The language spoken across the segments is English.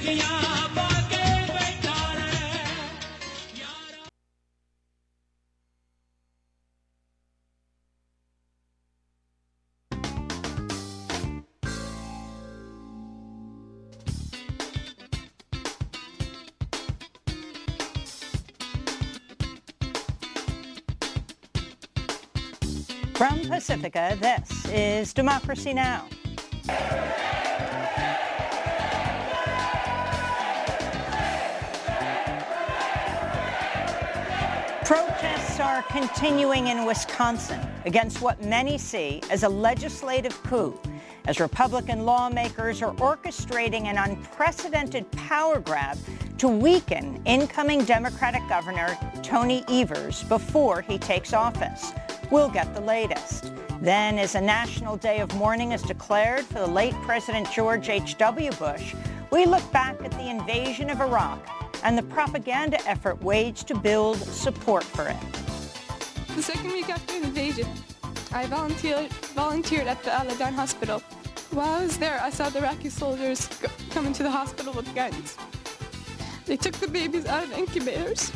From Pacifica, this is Democracy Now! Protests are continuing in Wisconsin against what many see as a legislative coup, as Republican lawmakers are orchestrating an unprecedented power grab to weaken incoming Democratic Governor Tony Evers before he takes office. We'll get the latest. Then, as a national day of mourning is declared for the late President George H.W. Bush, we look back at the invasion of Iraq and the propaganda effort waged to build support for it. The second week after the invasion, I volunteered at the Al-Adan hospital. While I was there, I saw the Iraqi soldiers come into the hospital with guns. They took the babies out of the incubators,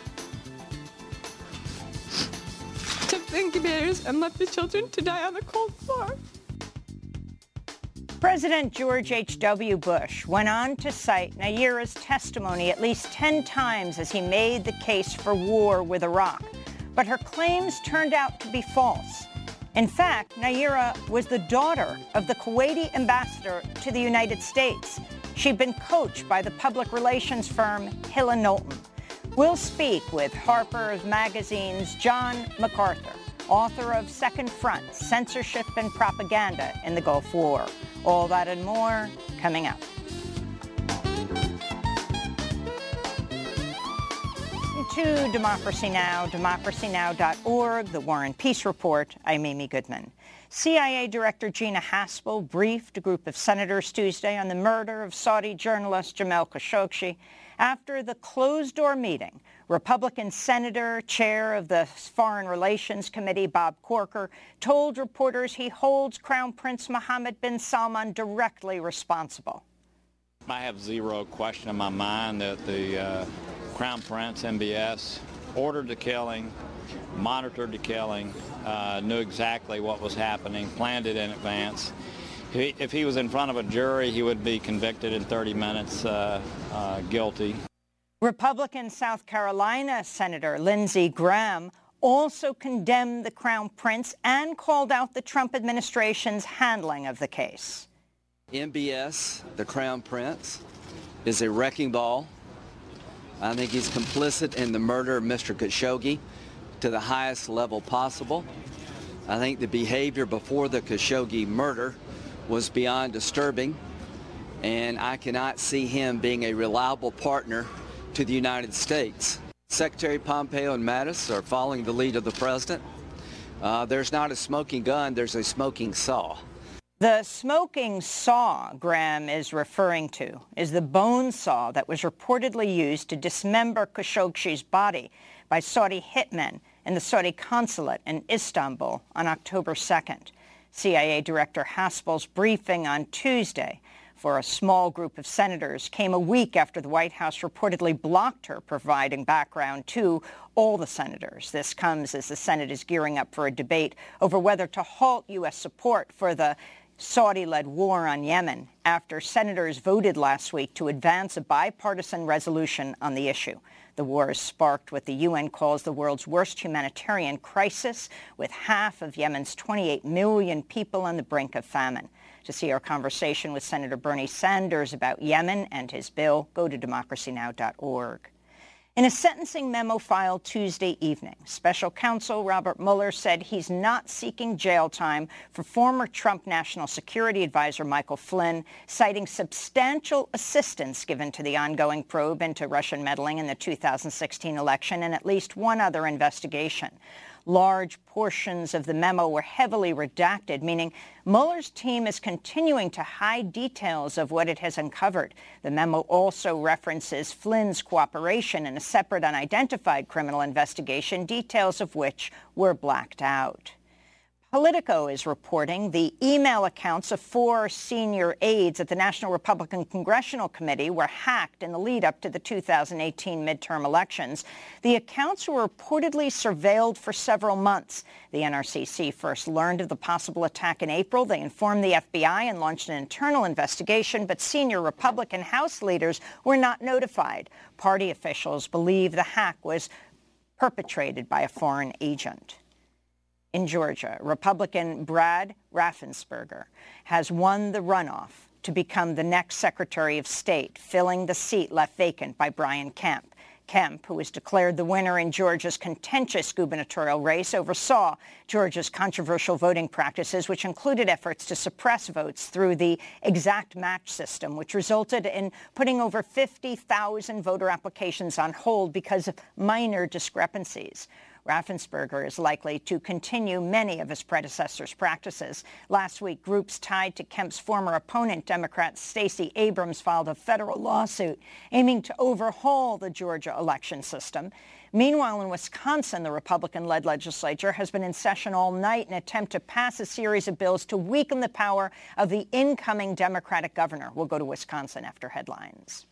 and left the children to die on the cold floor. President George H.W. Bush went on to cite Nayira's testimony at least 10 times as he made the case for war with Iraq. But her claims turned out to be false. In fact, Nayira was the daughter of the Kuwaiti ambassador to the United States. She'd been coached by the public relations firm Hill & Knowlton. We'll speak with Harper's Magazine's John MacArthur, author of Second Front, Censorship and Propaganda in the Gulf War. All that and more coming up. To Democracy Now!, democracynow.org, The War and Peace Report. I'm Amy Goodman. CIA Director Gina Haspel briefed a group of senators Tuesday on the murder of Saudi journalist Jamal Khashoggi. After the closed-door meeting, Republican Senator, Chair of the Foreign Relations Committee, Bob Corker, told reporters he holds Crown Prince Mohammed bin Salman directly responsible. I have zero question in my mind that the Crown Prince, MBS, ordered the killing, monitored the killing, knew exactly what was happening, planned it in advance. If he was in front of a jury, he would be convicted in 30 minutes, guilty. Republican South Carolina Senator Lindsey Graham also condemned the Crown Prince and called out the Trump administration's handling of the case. MBS, the Crown Prince, is a wrecking ball. I think he's complicit in the murder of Mr. Khashoggi to the highest level possible. I think the behavior before the Khashoggi murder was beyond disturbing, and I cannot see him being a reliable partner to the United States. Secretary Pompeo and Mattis are following the lead of the president. There's not a smoking gun, there's a smoking saw. The smoking saw Graham is referring to is the bone saw that was reportedly used to dismember Khashoggi's body by Saudi hitmen in the Saudi consulate in Istanbul on October 2nd. CIA Director Haspel's briefing on Tuesday for a small group of senators came a week after the White House reportedly blocked her providing background to all the senators. This comes as the Senate is gearing up for a debate over whether to halt U.S. support for the Saudi-led war on Yemen after senators voted last week to advance a bipartisan resolution on the issue. The war has sparked what the UN calls the world's worst humanitarian crisis, with half of Yemen's 28 million people on the brink of famine. To see our conversation with Senator Bernie Sanders about Yemen and his bill, go to democracynow.org. In a sentencing memo filed Tuesday evening, Special Counsel Robert Mueller said he's not seeking jail time for former Trump National Security Advisor Michael Flynn, citing substantial assistance given to the ongoing probe into Russian meddling in the 2016 election and at least one other investigation. Large portions of the memo were heavily redacted, meaning Mueller's team is continuing to hide details of what it has uncovered. The memo also references Flynn's cooperation in a separate unidentified criminal investigation, details of which were blacked out. Politico is reporting the email accounts of 4 senior aides at the National Republican Congressional Committee were hacked in the lead-up to the 2018 midterm elections. The accounts were reportedly surveilled for several months. The NRCC first learned of the possible attack in April. They informed the FBI and launched an internal investigation, but senior Republican House leaders were not notified. Party officials believe the hack was perpetrated by a foreign agent. In Georgia, Republican Brad Raffensperger has won the runoff to become the next Secretary of State, filling the seat left vacant by Brian Kemp. Kemp, who was declared the winner in Georgia's contentious gubernatorial race, oversaw Georgia's controversial voting practices, which included efforts to suppress votes through the exact match system, which resulted in putting over 50,000 voter applications on hold because of minor discrepancies. Raffensperger is likely to continue many of his predecessor's practices. Last week, groups tied to Kemp's former opponent, Democrat Stacey Abrams, filed a federal lawsuit aiming to overhaul the Georgia election system. Meanwhile, in Wisconsin, the Republican-led legislature has been in session all night in an attempt to pass a series of bills to weaken the power of the incoming Democratic governor. We'll go to Wisconsin after headlines.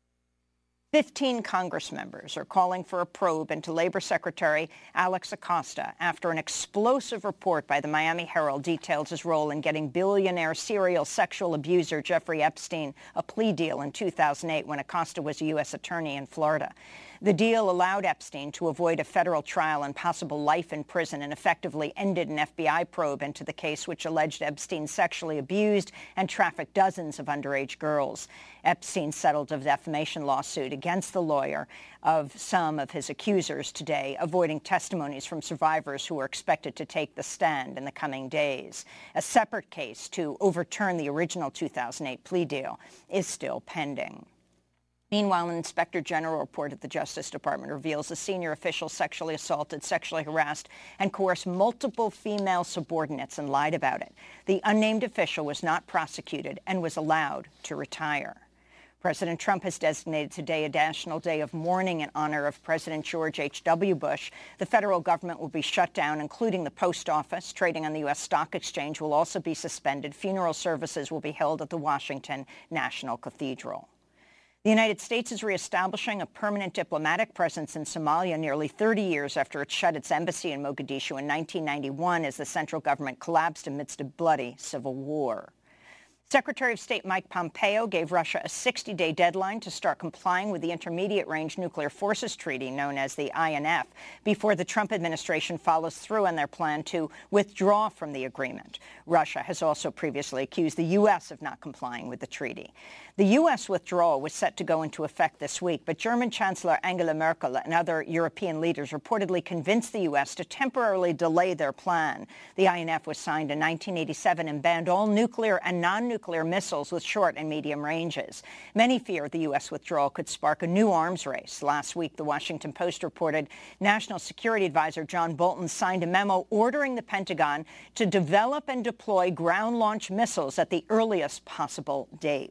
15 Congress members are calling for a probe into Labor Secretary Alex Acosta after an explosive report by the Miami Herald detailed his role in getting billionaire serial sexual abuser Jeffrey Epstein a plea deal in 2008 when Acosta was a U.S. attorney in Florida. The deal allowed Epstein to avoid a federal trial and possible life in prison and effectively ended an FBI probe into the case, which alleged Epstein sexually abused and trafficked dozens of underage girls. Epstein settled a defamation lawsuit against the lawyer of some of his accusers today, avoiding testimonies from survivors who are expected to take the stand in the coming days. A separate case to overturn the original 2008 plea deal is still pending. Meanwhile, an Inspector General report at the Justice Department reveals a senior official sexually assaulted, sexually harassed, and coerced multiple female subordinates and lied about it. The unnamed official was not prosecuted and was allowed to retire. President Trump has designated today a national day of mourning in honor of President George H.W. Bush. The federal government will be shut down, including the post office. Trading on the U.S. Stock Exchange will also be suspended. Funeral services will be held at the Washington National Cathedral. The United States is reestablishing a permanent diplomatic presence in Somalia nearly 30 years after it shut its embassy in Mogadishu in 1991 as the central government collapsed amidst a bloody civil war. Secretary of State Mike Pompeo gave Russia a 60-day deadline to start complying with the Intermediate-Range Nuclear Forces Treaty, known as the INF, before the Trump administration follows through on their plan to withdraw from the agreement. Russia has also previously accused the U.S. of not complying with the treaty. The U.S. withdrawal was set to go into effect this week, but German Chancellor Angela Merkel and other European leaders reportedly convinced the U.S. to temporarily delay their plan. The INF was signed in 1987 and banned all nuclear and non-nuclear missiles with short and medium ranges. Many fear the U.S. withdrawal could spark a new arms race. Last week, the Washington Post reported National Security Advisor John Bolton signed a memo ordering the Pentagon to develop and deploy ground-launched missiles at the earliest possible date.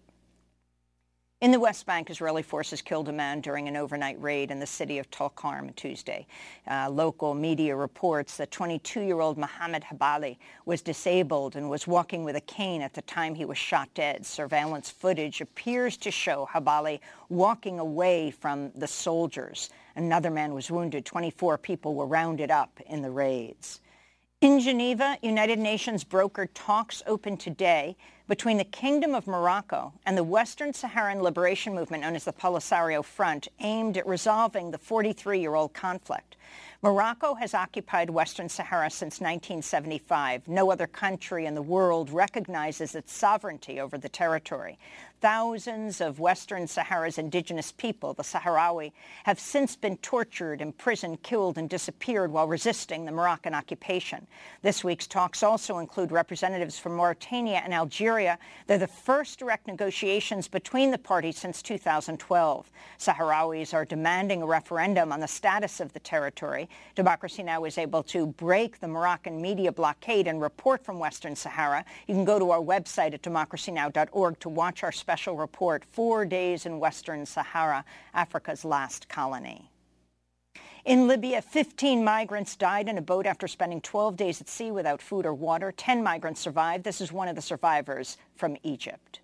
In the West Bank, Israeli forces killed a man during an overnight raid in the city of Tulkarm Tuesday. Local media reports that 22-year-old Mohammed Habali was disabled and was walking with a cane at the time he was shot dead. Surveillance footage appears to show Habali walking away from the soldiers. Another man was wounded. 24 people were rounded up in the raids. In Geneva, United Nations brokered talks open today between the Kingdom of Morocco and the Western Saharan Liberation Movement known as the Polisario Front, aimed at resolving the 43-year-old conflict. Morocco has occupied Western Sahara since 1975. No other country in the world recognizes its sovereignty over the territory. Thousands of Western Sahara's indigenous people, the Sahrawi, have since been tortured, imprisoned, killed, and disappeared while resisting the Moroccan occupation. This week's talks also include representatives from Mauritania and Algeria. They're the first direct negotiations between the parties since 2012. Sahrawis are demanding a referendum on the status of the territory. Democracy Now! Was able to break the Moroccan media blockade and report from Western Sahara. You can go to our website at democracynow.org to watch our special report, 4 Days in Western Sahara, Africa's Last Colony. In Libya, 15 migrants died in a boat after spending 12 days at sea without food or water. 10 migrants survived. This is one of the survivors from Egypt.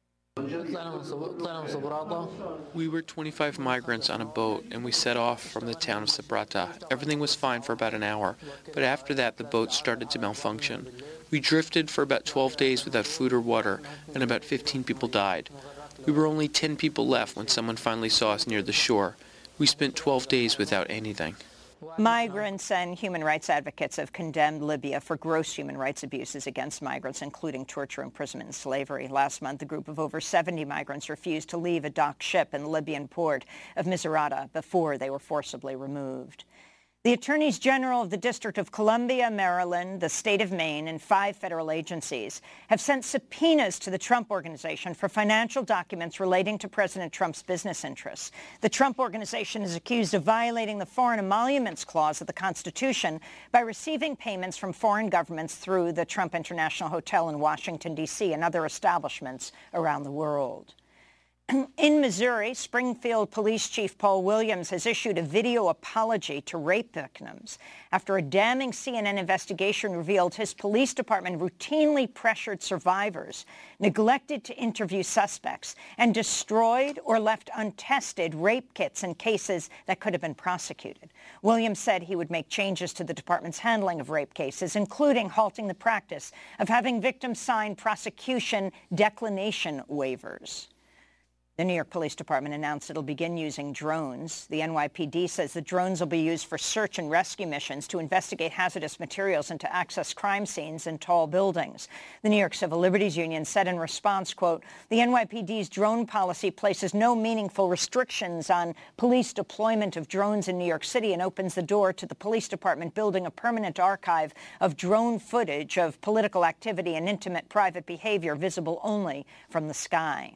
We were 25 migrants on a boat, and we set off from the town of Sabrata. Everything was fine for about an hour, but after that the boat started to malfunction. We drifted for about 12 days without food or water, and about 15 people died. We were only 10 people left when someone finally saw us near the shore. We spent 12 days without anything. Migrants and human rights advocates have condemned Libya for gross human rights abuses against migrants, including torture, imprisonment, and slavery. Last month, a group of over 70 migrants refused to leave a docked ship in the Libyan port of Misrata before they were forcibly removed. The attorneys general of the District of Columbia, Maryland, the state of Maine, and 5 federal agencies have sent subpoenas to the Trump Organization for financial documents relating to President Trump's business interests. The Trump Organization is accused of violating the Foreign Emoluments Clause of the Constitution by receiving payments from foreign governments through the Trump International Hotel in Washington, D.C., and other establishments around the world. In Missouri, Springfield Police Chief Paul Williams has issued a video apology to rape victims after a damning CNN investigation revealed his police department routinely pressured survivors, neglected to interview suspects, and destroyed or left untested rape kits in cases that could have been prosecuted. Williams said he would make changes to the department's handling of rape cases, including halting the practice of having victims sign prosecution declination waivers. The New York Police Department announced it'll begin using drones. The NYPD says the drones will be used for search and rescue missions to investigate hazardous materials and to access crime scenes in tall buildings. The New York Civil Liberties Union said in response, quote, the NYPD's drone policy places no meaningful restrictions on police deployment of drones in New York City and opens the door to the police department building a permanent archive of drone footage of political activity and intimate private behavior visible only from the sky.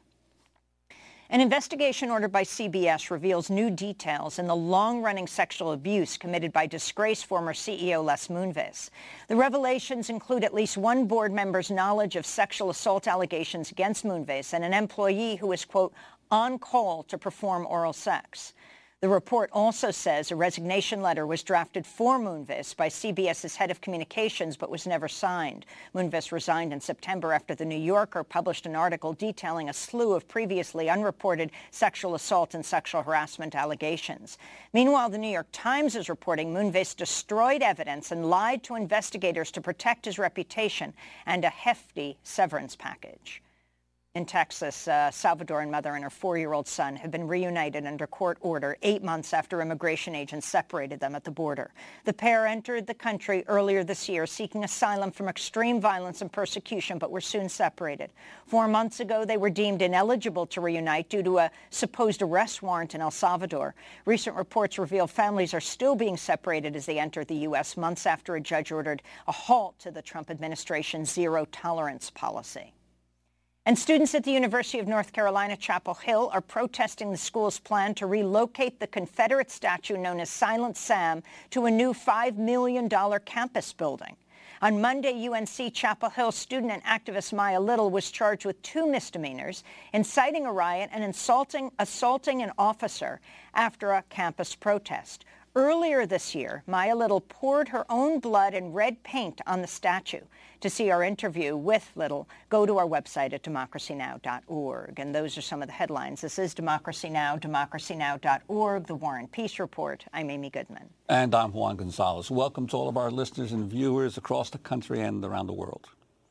An investigation ordered by CBS reveals new details in the long-running sexual abuse committed by disgraced former CEO Les Moonves. The revelations include at least one board member's knowledge of sexual assault allegations against Moonves and an employee who was, quote, on call to perform oral sex. The report also says a resignation letter was drafted for Moonves by CBS's head of communications but was never signed. Moonves resigned in September after The New Yorker published an article detailing a slew of previously unreported sexual assault and sexual harassment allegations. Meanwhile, The New York Times is reporting Moonves destroyed evidence and lied to investigators to protect his reputation and a hefty severance package. In Texas, a Salvadoran mother and her 4-year-old son have been reunited under court order 8 months after immigration agents separated them at the border. The pair entered the country earlier this year seeking asylum from extreme violence and persecution, but were soon separated. 4 months ago, they were deemed ineligible to reunite due to a supposed arrest warrant in El Salvador. Recent reports reveal families are still being separated as they enter the U.S. months after a judge ordered a halt to the Trump administration's zero-tolerance policy. And students at the University of North Carolina, Chapel Hill, are protesting the school's plan to relocate the Confederate statue known as Silent Sam to a new $5 million campus building. On Monday, UNC Chapel Hill student and activist Maya Little was charged with 2 misdemeanors, inciting a riot and assaulting an officer after a campus protest. Earlier this year, Maya Little poured her own blood and red paint on the statue. To see our interview with Little, go to our website at democracynow.org. And those are some of the headlines. This is Democracy Now!, democracynow.org, The War and Peace Report. I'm Amy Goodman. And I'm Juan Gonzalez. Welcome to all of our listeners and viewers across the country and around the world.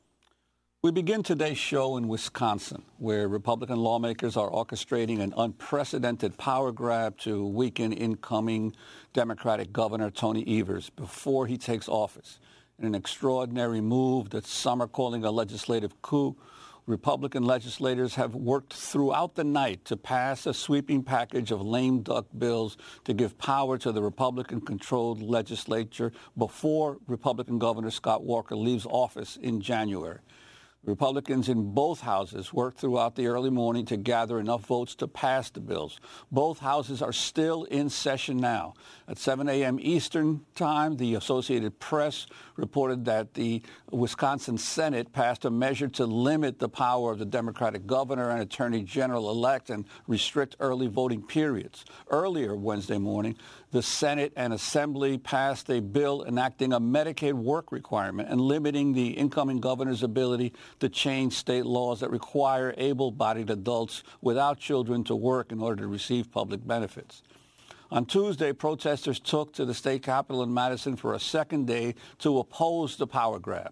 We begin today's show in Wisconsin, where Republican lawmakers are orchestrating an unprecedented power grab to weaken incoming Democratic Governor Tony Evers before he takes office. In an extraordinary move that some are calling a legislative coup, Republican legislators have worked throughout the night to pass a sweeping package of lame duck bills to give power to the Republican-controlled legislature before Republican Governor Scott Walker leaves office in January. Republicans in both houses worked throughout the early morning to gather enough votes to pass the bills. Both houses are still in session now. At 7 a.m. Eastern Time, the Associated Press reported that the Wisconsin Senate passed a measure to limit the power of the Democratic governor and attorney general-elect and restrict early voting periods. Earlier Wednesday morning, the Senate and Assembly passed a bill enacting a Medicaid work requirement and limiting the incoming governor's ability to change state laws that require able-bodied adults without children to work in order to receive public benefits. On Tuesday, protesters took to the state capitol in Madison for a second day to oppose the power grab.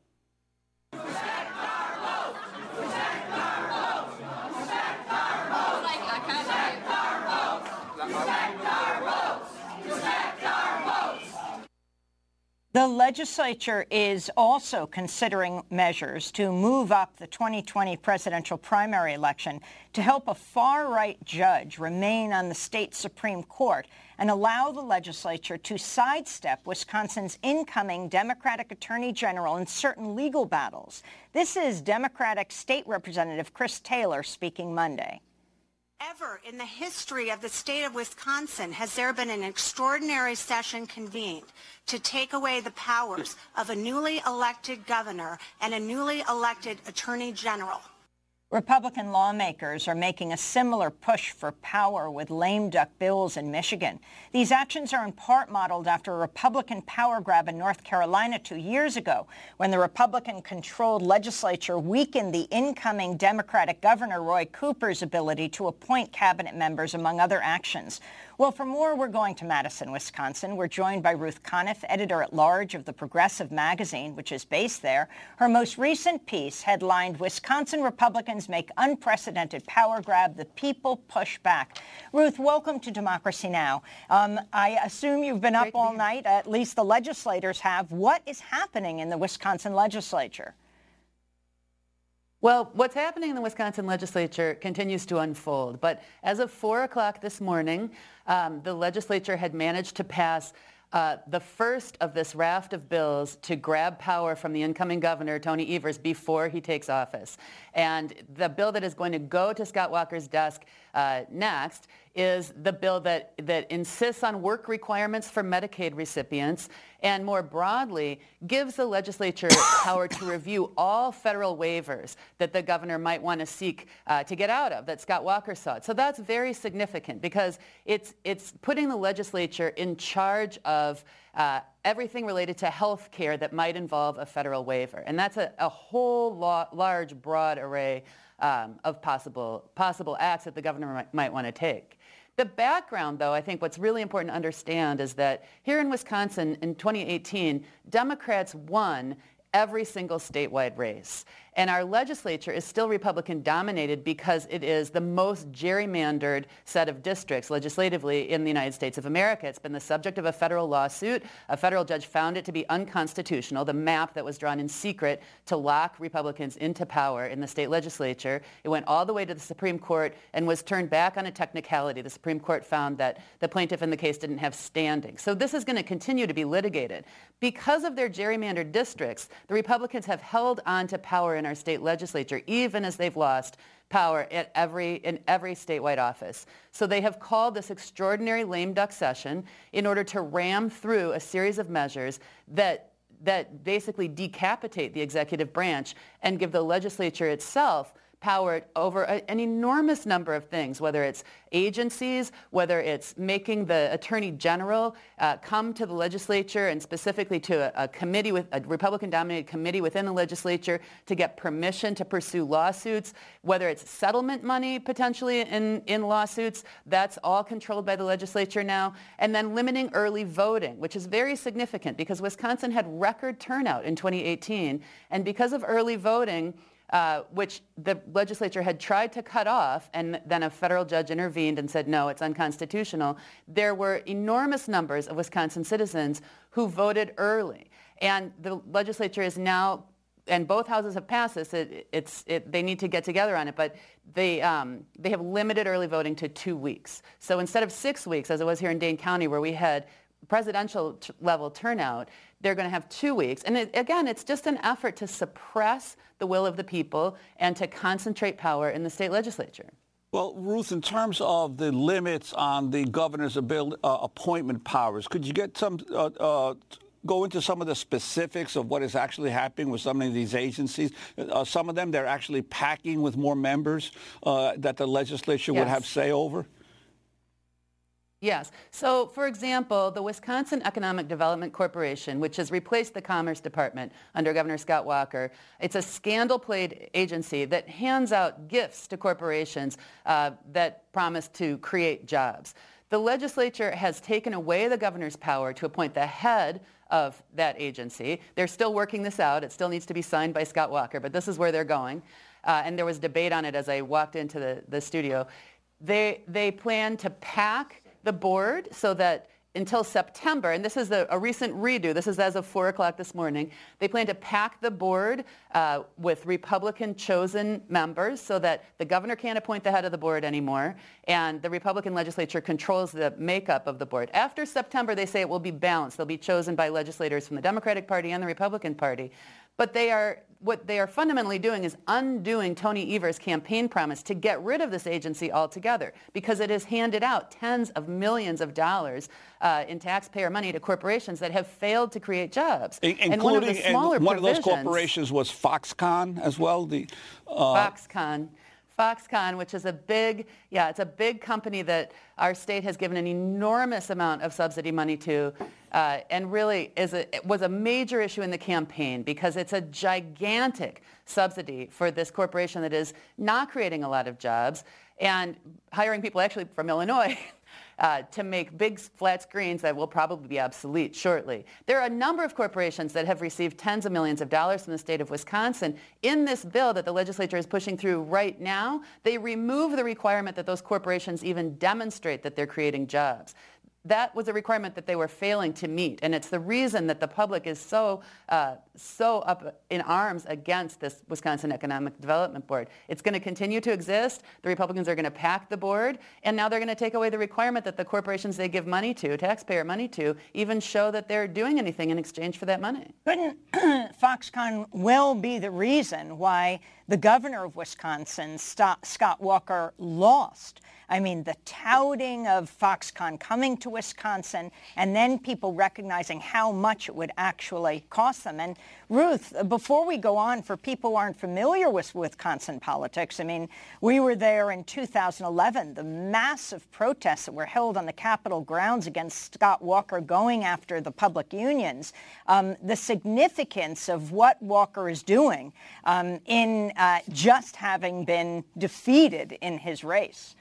The legislature is also considering measures to move up the 2020 presidential primary election to help a far-right judge remain on the state Supreme Court and allow the legislature to sidestep Wisconsin's incoming Democratic Attorney General in certain legal battles. This is Democratic State Representative Chris Taylor speaking Monday. Ever in the history of the state of Wisconsin has there been an extraordinary session convened to take away the powers of a newly elected governor and a newly elected attorney general. Republican lawmakers are making a similar push for power with lame duck bills in Michigan. These actions are in part modeled after a Republican power grab in North Carolina 2 years ago, when the Republican-controlled legislature weakened the incoming Democratic Governor Roy Cooper's ability to appoint cabinet members, among other actions. Well, for more, we're going to Madison, Wisconsin. We're joined by Ruth Conniff, editor-at-large of the Progressive magazine, which is based there. Her most recent piece headlined, "Wisconsin Republicans Make Unprecedented Power Grab, the People Push Back." Ruth, welcome to Democracy Now! I assume you've been up all night, at least the legislators have. What is happening in the Wisconsin legislature? Well, what's happening in the Wisconsin legislature continues to unfold. But as of 4 o'clock this morning, the legislature had managed to pass the first of this raft of bills to grab power from the incoming governor, Tony Evers, before he takes office. And the bill that is going to go to Scott Walker's desk next is the bill that insists on work requirements for Medicaid recipients and more broadly gives the legislature power to review all federal waivers that the governor might want to seek to get out of, that Scott Walker sought. So that's very significant because it's putting the legislature in charge of everything related to health care that might involve a federal waiver. And that's a whole large, broad array of possible acts that the governor might want to take. The background, though, I think what's really important to understand is that here in Wisconsin in 2018, Democrats won every single statewide race. And our legislature is still Republican-dominated because it is the most gerrymandered set of districts legislatively in the United States of America. It's been the subject of a federal lawsuit. A federal judge found it to be unconstitutional, the map that was drawn in secret to lock Republicans into power in the state legislature. It went all the way to the Supreme Court and was turned back on a technicality. The Supreme Court found that the plaintiff in the case didn't have standing. So this is going to continue to be litigated. Because of their gerrymandered districts, the Republicans have held on to power in our state legislature, even as they've lost power in every statewide office. So they have called this extraordinary lame duck session in order to ram through a series of measures that basically decapitate the executive branch and give the legislature itself power over an enormous number of things, whether it's agencies, whether it's making the Attorney General come to the legislature and specifically to a committee, with a Republican-dominated committee within the legislature to get permission to pursue lawsuits, whether it's settlement money potentially in lawsuits, that's all controlled by the legislature now, and then limiting early voting, which is very significant because Wisconsin had record turnout in 2018, and because of early voting, which the legislature had tried to cut off, and then a federal judge intervened and said, no, it's unconstitutional. There were enormous numbers of Wisconsin citizens who voted early. And the legislature is now, and both houses have passed this, they need to get together on it, but they have limited early voting to 2 weeks. So instead of 6 weeks, as it was here in Dane County, where we had presidential level turnout, they're going to have 2 weeks. And again, it's just an effort to suppress the will of the people and to concentrate power in the state legislature. Well, Ruth, in terms of the limits on the governor's appointment powers, could you get go into some of the specifics of what is actually happening with some of these agencies? Some of them, they're actually packing with more members that the legislature would have say over? Yes. So, for example, the Wisconsin Economic Development Corporation, which has replaced the Commerce Department under Governor Scott Walker, it's a scandal-plagued agency that hands out gifts to corporations that promise to create jobs. The legislature has taken away the governor's power to appoint the head of that agency. They're still working this out. It still needs to be signed by Scott Walker, but this is where they're going. And there was debate on it as I walked into the studio. They plan to pack the board so that until September, and this is a recent redo, this is as of 4 o'clock this morning, they plan to pack the board with Republican-chosen members so that the governor can't appoint the head of the board anymore, and the Republican legislature controls the makeup of the board. After September, they say it will be balanced. They'll be chosen by legislators from the Democratic Party and the Republican Party. But what they are fundamentally doing is undoing Tony Evers' campaign promise to get rid of this agency altogether, because it has handed out tens of millions of dollars in taxpayer money to corporations that have failed to create jobs. And one of the smaller one of those corporations was Foxconn as well. Foxconn, which is it's a big company that our state has given an enormous amount of subsidy money to, and really was a major issue in the campaign because it's a gigantic subsidy for this corporation that is not creating a lot of jobs and hiring people actually from Illinois to make big flat screens that will probably be obsolete shortly. There are a number of corporations that have received tens of millions of dollars from the state of Wisconsin. In this bill that the legislature is pushing through right now, they remove the requirement that those corporations even demonstrate that they're creating jobs. That was a requirement that they were failing to meet, and it's the reason that the public is so up in arms against this Wisconsin Economic Development Board. It's going to continue to exist. The Republicans are going to pack the board, and now they're going to take away the requirement that the corporations they give money to, taxpayer money to, even show that they're doing anything in exchange for that money. Couldn't Foxconn will be the reason why the governor of Wisconsin, Scott Walker, lost? I mean, the touting of Foxconn coming to Wisconsin and then people recognizing how much it would actually cost them. And Ruth, before we go on, for people who aren't familiar with Wisconsin politics, I mean, we were there in 2011, the massive protests that were held on the Capitol grounds against Scott Walker going after the public unions, the significance of what Walker is doing in just having been defeated in his race.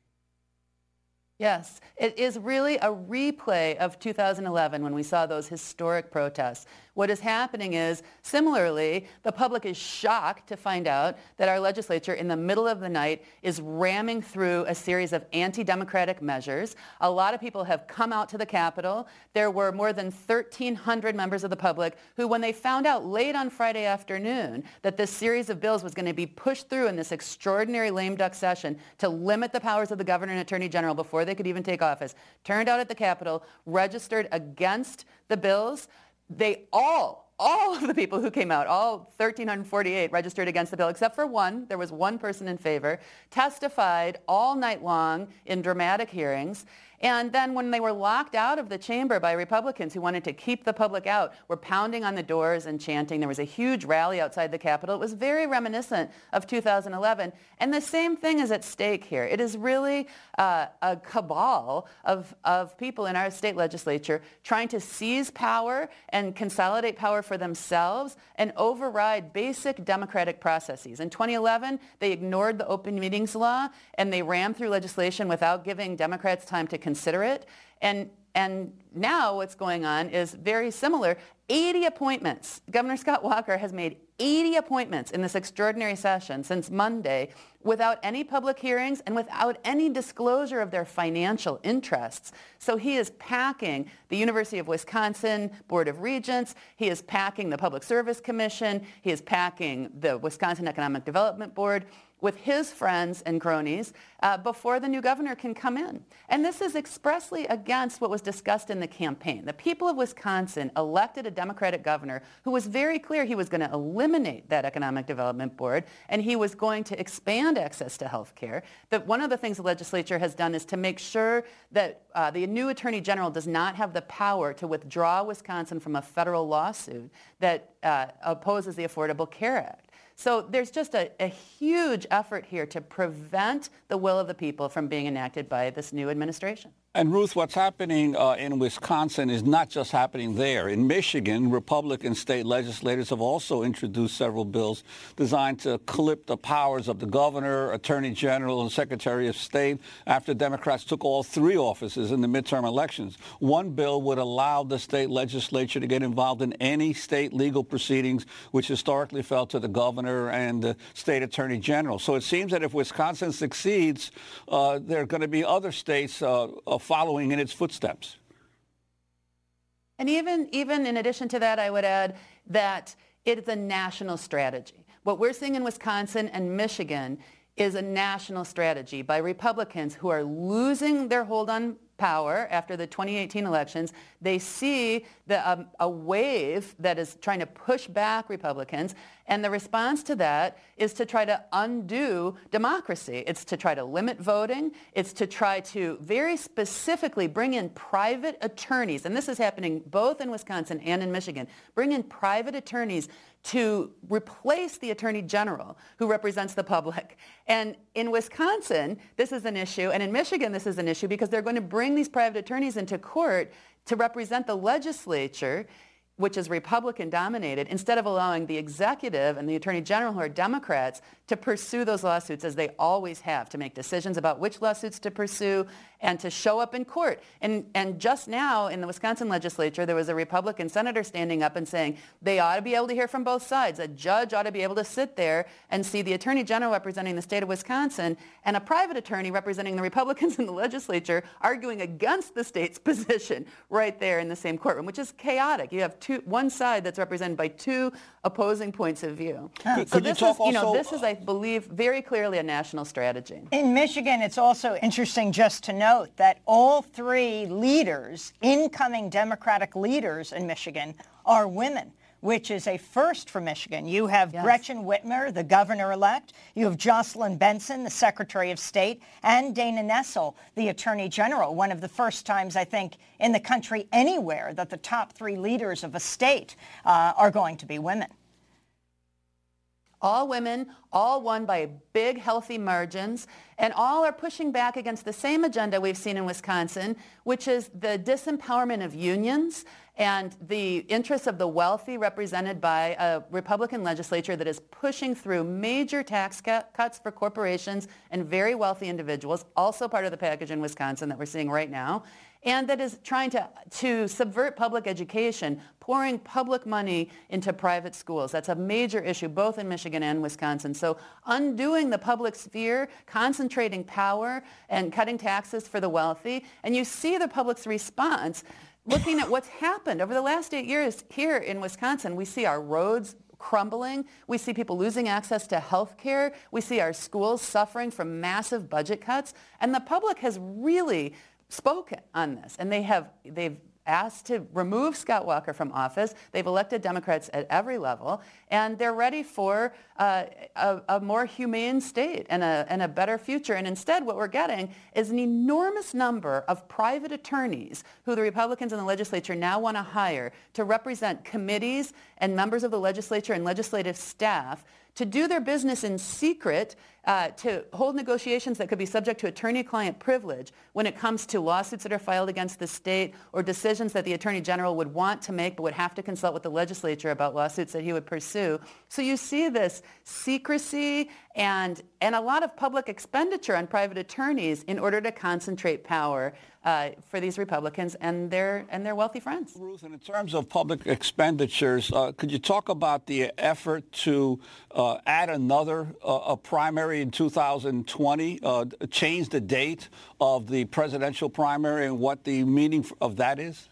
Yes, it is really a replay of 2011 when we saw those historic protests. What is happening is, similarly, the public is shocked to find out that our legislature in the middle of the night is ramming through a series of anti-democratic measures. A lot of people have come out to the Capitol. There were more than 1,300 members of the public who, when they found out late on Friday afternoon that this series of bills was going to be pushed through in this extraordinary lame duck session to limit the powers of the governor and attorney general before they could even take office, turned out at the Capitol, registered against the bills. They all of the people who came out, all 1,348 registered against the bill, except for one. There was one person in favor, testified all night long in dramatic hearings. And then when they were locked out of the chamber by Republicans who wanted to keep the public out, were pounding on the doors and chanting. There was a huge rally outside the Capitol. It was very reminiscent of 2011. And the same thing is at stake here. It is really a cabal of people in our state legislature trying to seize power and consolidate power for themselves and override basic democratic processes. In 2011, they ignored the open meetings law and they rammed through legislation without giving Democrats time to consider it. And now what's going on is very similar. 80 appointments. Governor Scott Walker has made 80 appointments in this extraordinary session since Monday without any public hearings and without any disclosure of their financial interests. So he is packing the University of Wisconsin Board of Regents. He is packing the Public Service Commission. He is packing the Wisconsin Economic Development Board with his friends and cronies before the new governor can come in. And this is expressly against what was discussed in the campaign. The people of Wisconsin elected a Democratic governor who was very clear he was going to eliminate that Economic Development Board, and he was going to expand access to health care. That one of the things the legislature has done is to make sure that the new Attorney General does not have the power to withdraw Wisconsin from a federal lawsuit that opposes the Affordable Care Act. So there's just a huge effort here to prevent the will of the people from being enacted by this new administration. And Ruth, what's happening in Wisconsin is not just happening there. In Michigan, Republican state legislators have also introduced several bills designed to clip the powers of the governor, attorney general, and secretary of state after Democrats took all three offices in the midterm elections. One bill would allow the state legislature to get involved in any state legal proceedings, which historically fell to the governor and the state attorney general. So it seems that if Wisconsin succeeds, there are going to be other states following in its footsteps. And even in addition to that, I would add that it is a national strategy. What we're seeing in Wisconsin and Michigan is a national strategy by Republicans who are losing their hold on power after the 2018 elections. They see a wave that is trying to push back Republicans, and the response to that is to try to undo democracy. It's to try to limit voting. It's to try to very specifically bring in private attorneys, and this is happening both in Wisconsin and in Michigan, bring in private attorneys to replace the Attorney General who represents the public. And in Wisconsin, this is an issue, and in Michigan, this is an issue because they're going to bring these private attorneys into court to represent the legislature, which is Republican-dominated, instead of allowing the executive and the Attorney General, who are Democrats, to pursue those lawsuits as they always have, to make decisions about which lawsuits to pursue and to show up in court. And just now in the Wisconsin legislature, there was a Republican senator standing up and saying they ought to be able to hear from both sides. A judge ought to be able to sit there and see the Attorney General representing the state of Wisconsin and a private attorney representing the Republicans in the legislature arguing against the state's position right there in the same courtroom, which is chaotic. You have one side that's represented by two opposing points of view. So this is, I believe, very clearly a national strategy. In Michigan, it's also interesting just to note that all three leaders, incoming Democratic leaders in Michigan, are women, which is a first for Michigan. You have Gretchen Whitmer, the governor-elect. You have Jocelyn Benson, the Secretary of State, and Dana Nessel, the Attorney General. One of the first times, I think, in the country anywhere that the top three leaders of a state are going to be women. All women, all won by big, healthy margins, and all are pushing back against the same agenda we've seen in Wisconsin, which is the disempowerment of unions and the interests of the wealthy represented by a Republican legislature that is pushing through major tax cuts for corporations and very wealthy individuals, also part of the package in Wisconsin that we're seeing right now, and that is trying to subvert public education, pouring public money into private schools. That's a major issue both in Michigan and Wisconsin. So undoing the public sphere, concentrating power, and cutting taxes for the wealthy. And you see the public's response. Looking at what's happened over the last 8 years here in Wisconsin, we see our roads crumbling. We see people losing access to health care. We see our schools suffering from massive budget cuts. And the public has really spoken on this, and they've asked to remove Scott Walker from office. They've elected Democrats at every level, and they're ready for a more humane state and a better future. And instead, what we're getting is an enormous number of private attorneys who the Republicans in the legislature now want to hire to represent committees and members of the legislature and legislative staff to do their business in secret, to hold negotiations that could be subject to attorney-client privilege when it comes to lawsuits that are filed against the state or decisions that the Attorney General would want to make but would have to consult with the legislature about lawsuits that he would pursue. So you see this secrecy and a lot of public expenditure on private attorneys in order to concentrate power for these Republicans and their wealthy friends. Ruth, and in terms of public expenditures, could you talk about the effort to add another primary in 2020, change the date of the presidential primary, and what the meaning of that is?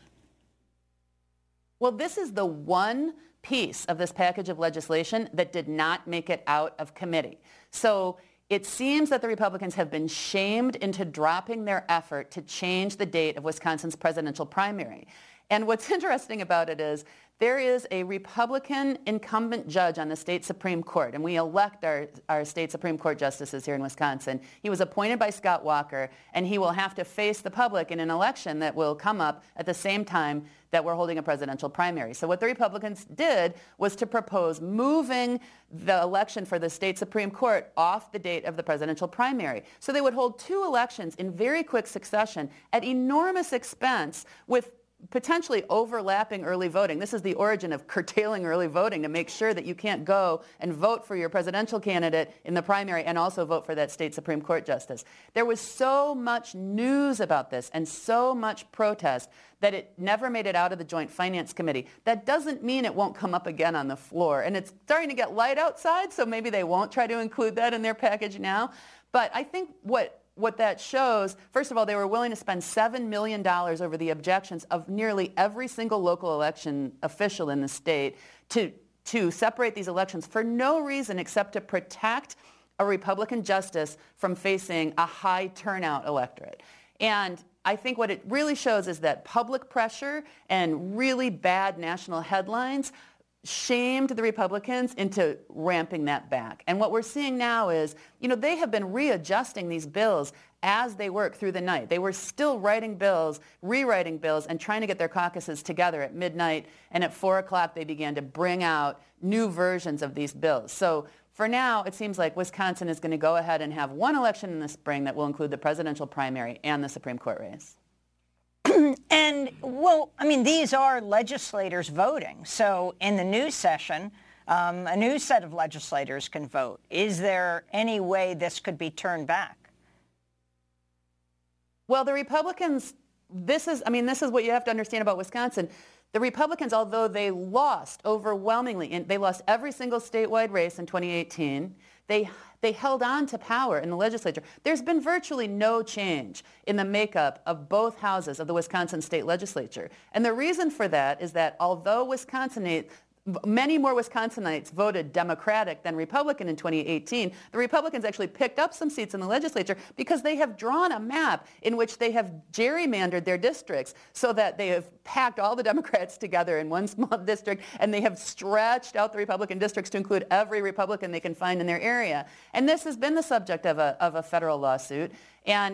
Well, this is the one piece of this package of legislation that did not make it out of committee. So it seems that the Republicans have been shamed into dropping their effort to change the date of Wisconsin's presidential primary. And what's interesting about it is there is a Republican incumbent judge on the state Supreme Court, and we elect our state Supreme Court justices here in Wisconsin. He was appointed by Scott Walker, and he will have to face the public in an election that will come up at the same time that we're holding a presidential primary. So what the Republicans did was to propose moving the election for the state Supreme Court off the date of the presidential primary. So they would hold 2 elections in very quick succession at enormous expense with potentially overlapping early voting. This is the origin of curtailing early voting, to make sure that you can't go and vote for your presidential candidate in the primary and also vote for that state Supreme Court justice. There was so much news about this and so much protest that it never made it out of the Joint Finance Committee. That doesn't mean it won't come up again on the floor. And it's starting to get light outside, so maybe they won't try to include that in their package now. But I think what that shows, first of all, they were willing to spend $7 million over the objections of nearly every single local election official in the state to separate these elections for no reason except to protect a Republican justice from facing a high turnout electorate. And I think what it really shows is that public pressure and really bad national headlines shamed the Republicans into ramping that back. And what we're seeing now is, they have been readjusting these bills as they work through the night. They were still writing bills, rewriting bills, and trying to get their caucuses together at midnight. And at 4 o'clock, they began to bring out new versions of these bills. So for now, it seems like Wisconsin is going to go ahead and have one election in the spring that will include the presidential primary and the Supreme Court race. And, these are legislators voting. So in the new session, a new set of legislators can vote. Is there any way this could be turned back? Well, the Republicans, this is what you have to understand about Wisconsin. The Republicans, although they lost overwhelmingly, and they lost every single statewide race in 2018, they held on to power in the legislature. There's been virtually no change in the makeup of both houses of the Wisconsin state legislature. And the reason for that is that although many more Wisconsinites voted Democratic than Republican in 2018, the Republicans actually picked up some seats in the legislature because they have drawn a map in which they have gerrymandered their districts so that they have packed all the Democrats together in one small district, and they have stretched out the Republican districts to include every Republican they can find in their area. And this has been the subject of a federal lawsuit, and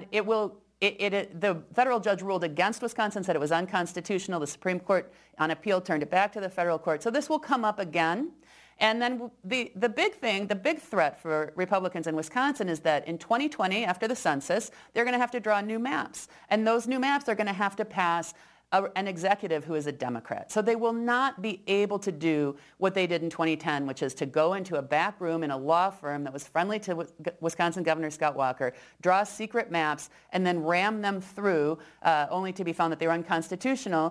the federal judge ruled against Wisconsin, said it was unconstitutional. The Supreme Court on appeal turned it back to the federal court. So this will come up again. And then the big threat for Republicans in Wisconsin is that in 2020, after the census, they're going to have to draw new maps. And those new maps are going to have to pass an executive who is a Democrat. So they will not be able to do what they did in 2010, which is to go into a back room in a law firm that was friendly to Wisconsin Governor Scott Walker, draw secret maps, and then ram them through, only to be found that they were unconstitutional.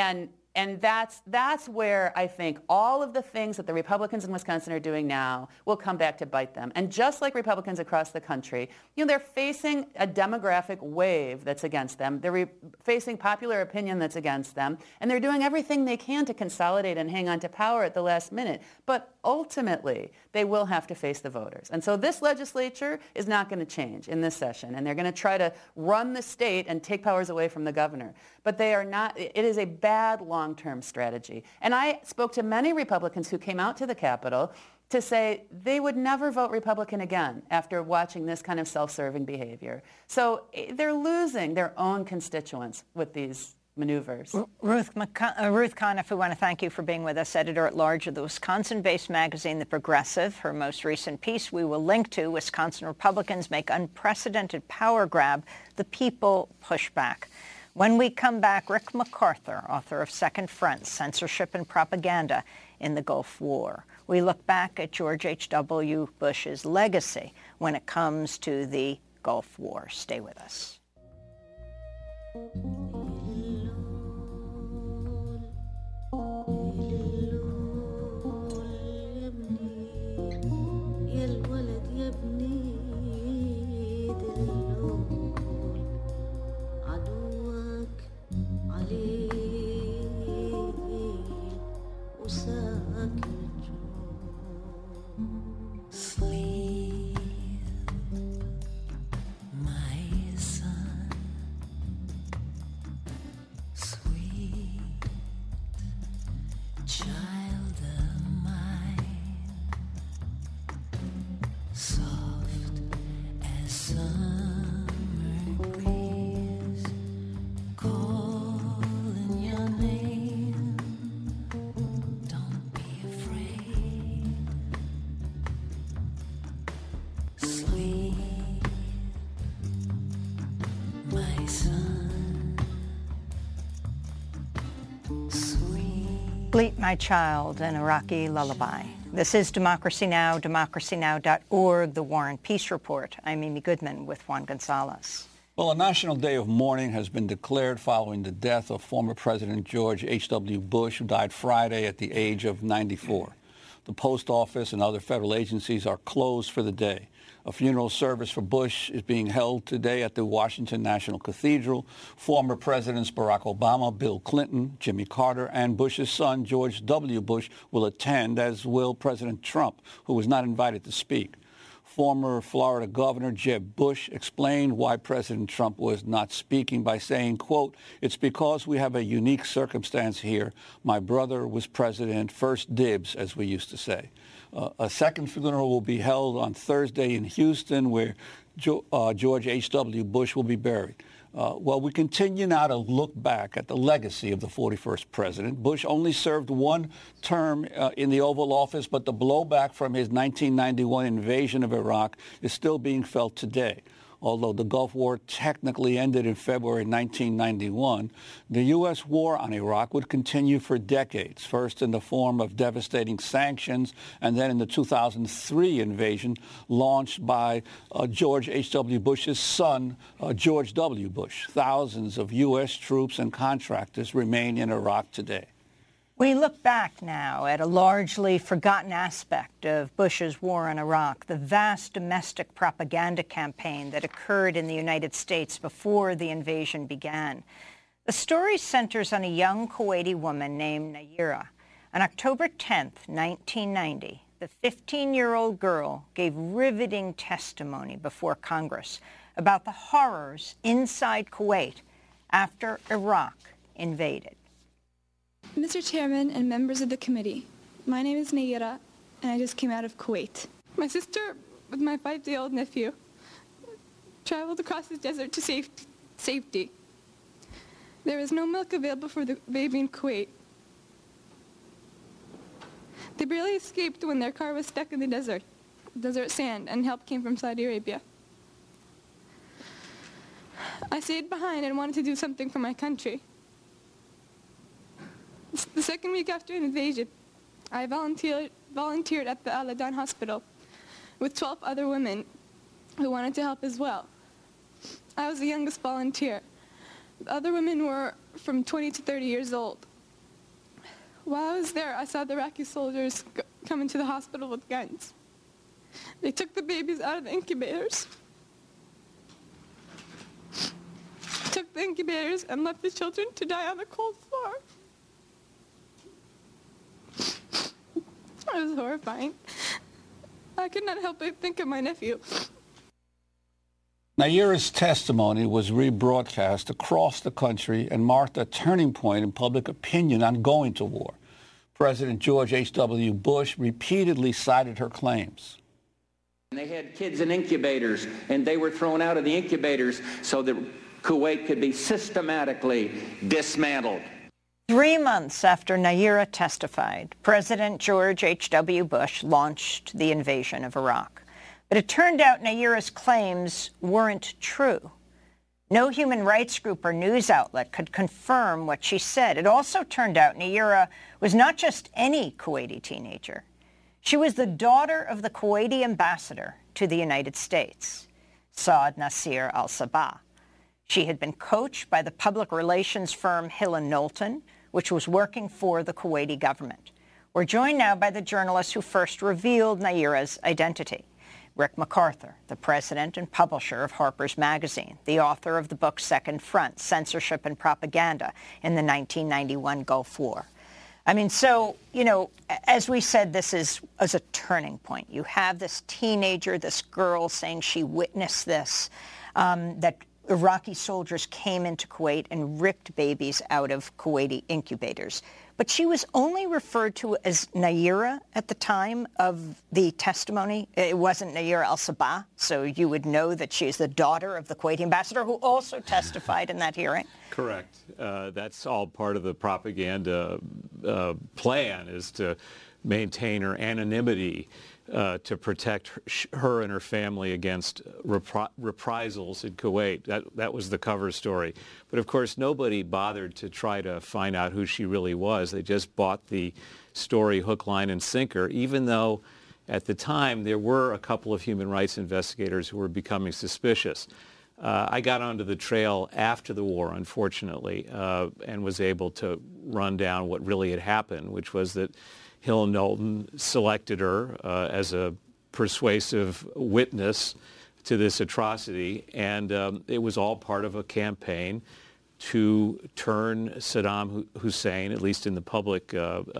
And that's where I think all of the things that the Republicans in Wisconsin are doing now will come back to bite them. And just like Republicans across the country, they're facing a demographic wave that's against them. They're facing popular opinion that's against them. And they're doing everything they can to consolidate and hang on to power at the last minute. But ultimately, they will have to face the voters. And so this legislature is not going to change in this session. And they're going to try to run the state and take powers away from the governor. But they are not. It is a bad long-term strategy. And I spoke to many Republicans who came out to the Capitol to say they would never vote Republican again after watching this kind of self-serving behavior. So they're losing their own constituents with these maneuvers. Ruth Conniff, we want to thank you for being with us, editor-at-large of the Wisconsin-based magazine The Progressive. Her most recent piece we will link to, Wisconsin Republicans Make Unprecedented Power Grab, The People Push Back. When we come back, Rick MacArthur, author of Second Front, Censorship and Propaganda in the Gulf War. We look back at George H.W. Bush's legacy when it comes to the Gulf War. Stay with us. Sleep Sleep, My Child, an Iraqi lullaby. This is Democracy Now!, democracynow.org, the War and Peace Report. I'm Amy Goodman with Juan Gonzalez. Well, a national day of mourning has been declared following the death of former President George H.W. Bush, who died Friday at the age of 94. The post office and other federal agencies are closed for the day. A funeral service for Bush is being held today at the Washington National Cathedral. Former Presidents Barack Obama, Bill Clinton, Jimmy Carter, and Bush's son, George W. Bush, will attend, as will President Trump, who was not invited to speak. Former Florida Governor Jeb Bush explained why President Trump was not speaking by saying, quote, "It's because we have a unique circumstance here. My brother was president, first dibs," as we used to say. A second funeral will be held on Thursday in Houston, where George H.W. Bush will be buried. Well, we continue now to look back at the legacy of the 41st president. Bush only served one term in the Oval Office, but the blowback from his 1991 invasion of Iraq is still being felt today. Although the Gulf War technically ended in February 1991, the U.S. war on Iraq would continue for decades, first in the form of devastating sanctions, and then in the 2003 invasion launched by George H.W. Bush's son, George W. Bush. Thousands of U.S. troops and contractors remain in Iraq today. We look back now at a largely forgotten aspect of Bush's war in Iraq, the vast domestic propaganda campaign that occurred in the United States before the invasion began. The story centers on a young Kuwaiti woman named Nayirah. On October 10th, 1990, the 15-year-old girl gave riveting testimony before Congress about the horrors inside Kuwait after Iraq invaded. Mr. Chairman and members of the committee, my name is Nayirah, and I just came out of Kuwait. My sister, with my 5-day-old nephew, traveled across the desert to safety. There was no milk available for the baby in Kuwait. They barely escaped when their car was stuck in the desert sand, and help came from Saudi Arabia. I stayed behind and wanted to do something for my country. The second week after an invasion, I volunteered at the Al-Adan Hospital with 12 other women who wanted to help as well. I was the youngest volunteer. The other women were from 20 to 30 years old. While I was there, I saw the Iraqi soldiers come into the hospital with guns. They took the babies out of the incubators, and left the children to die on the cold floor. It was horrifying. I could not help but think of my nephew. Nayirah's testimony was rebroadcast across the country and marked a turning point in public opinion on going to war. President George H.W. Bush repeatedly cited her claims. They had kids in incubators, and they were thrown out of the incubators so that Kuwait could be systematically dismantled. 3 months after Nayirah testified, President George H.W. Bush launched the invasion of Iraq. But it turned out Nayirah's claims weren't true. No human rights group or news outlet could confirm what she said. It also turned out Nayirah was not just any Kuwaiti teenager. She was the daughter of the Kuwaiti ambassador to the United States, Saad Nasir al-Sabah. She had been coached by the public relations firm Hill & Knowlton, which was working for the Kuwaiti government. We're joined now by the journalist who first revealed Nayirah's identity, Rick MacArthur, the president and publisher of Harper's Magazine, the author of the book Second Front, Censorship and Propaganda in the 1991 Gulf War. I mean, so, you know, as we said, this is a turning point. You have this teenager, this girl saying she witnessed this, that Iraqi soldiers came into Kuwait and ripped babies out of Kuwaiti incubators. But she was only referred to as Nayirah at the time of the testimony. It wasn't Nayirah al-Sabah, so you would know that she's the daughter of the Kuwaiti ambassador who also testified in that hearing. Correct. That's all part of the propaganda plan, is to maintain her anonymity to protect her and her family against reprisals in Kuwait. That was the cover story. But of course, nobody bothered to try to find out who she really was. They just bought the story hook, line, and sinker, even though at the time there were a couple of human rights investigators who were becoming suspicious. I got onto the trail after the war, unfortunately, and was able to run down what really had happened, which was that Hill Knowlton selected her as a persuasive witness to this atrocity, and it was all part of a campaign to turn Saddam Hussein, at least in the public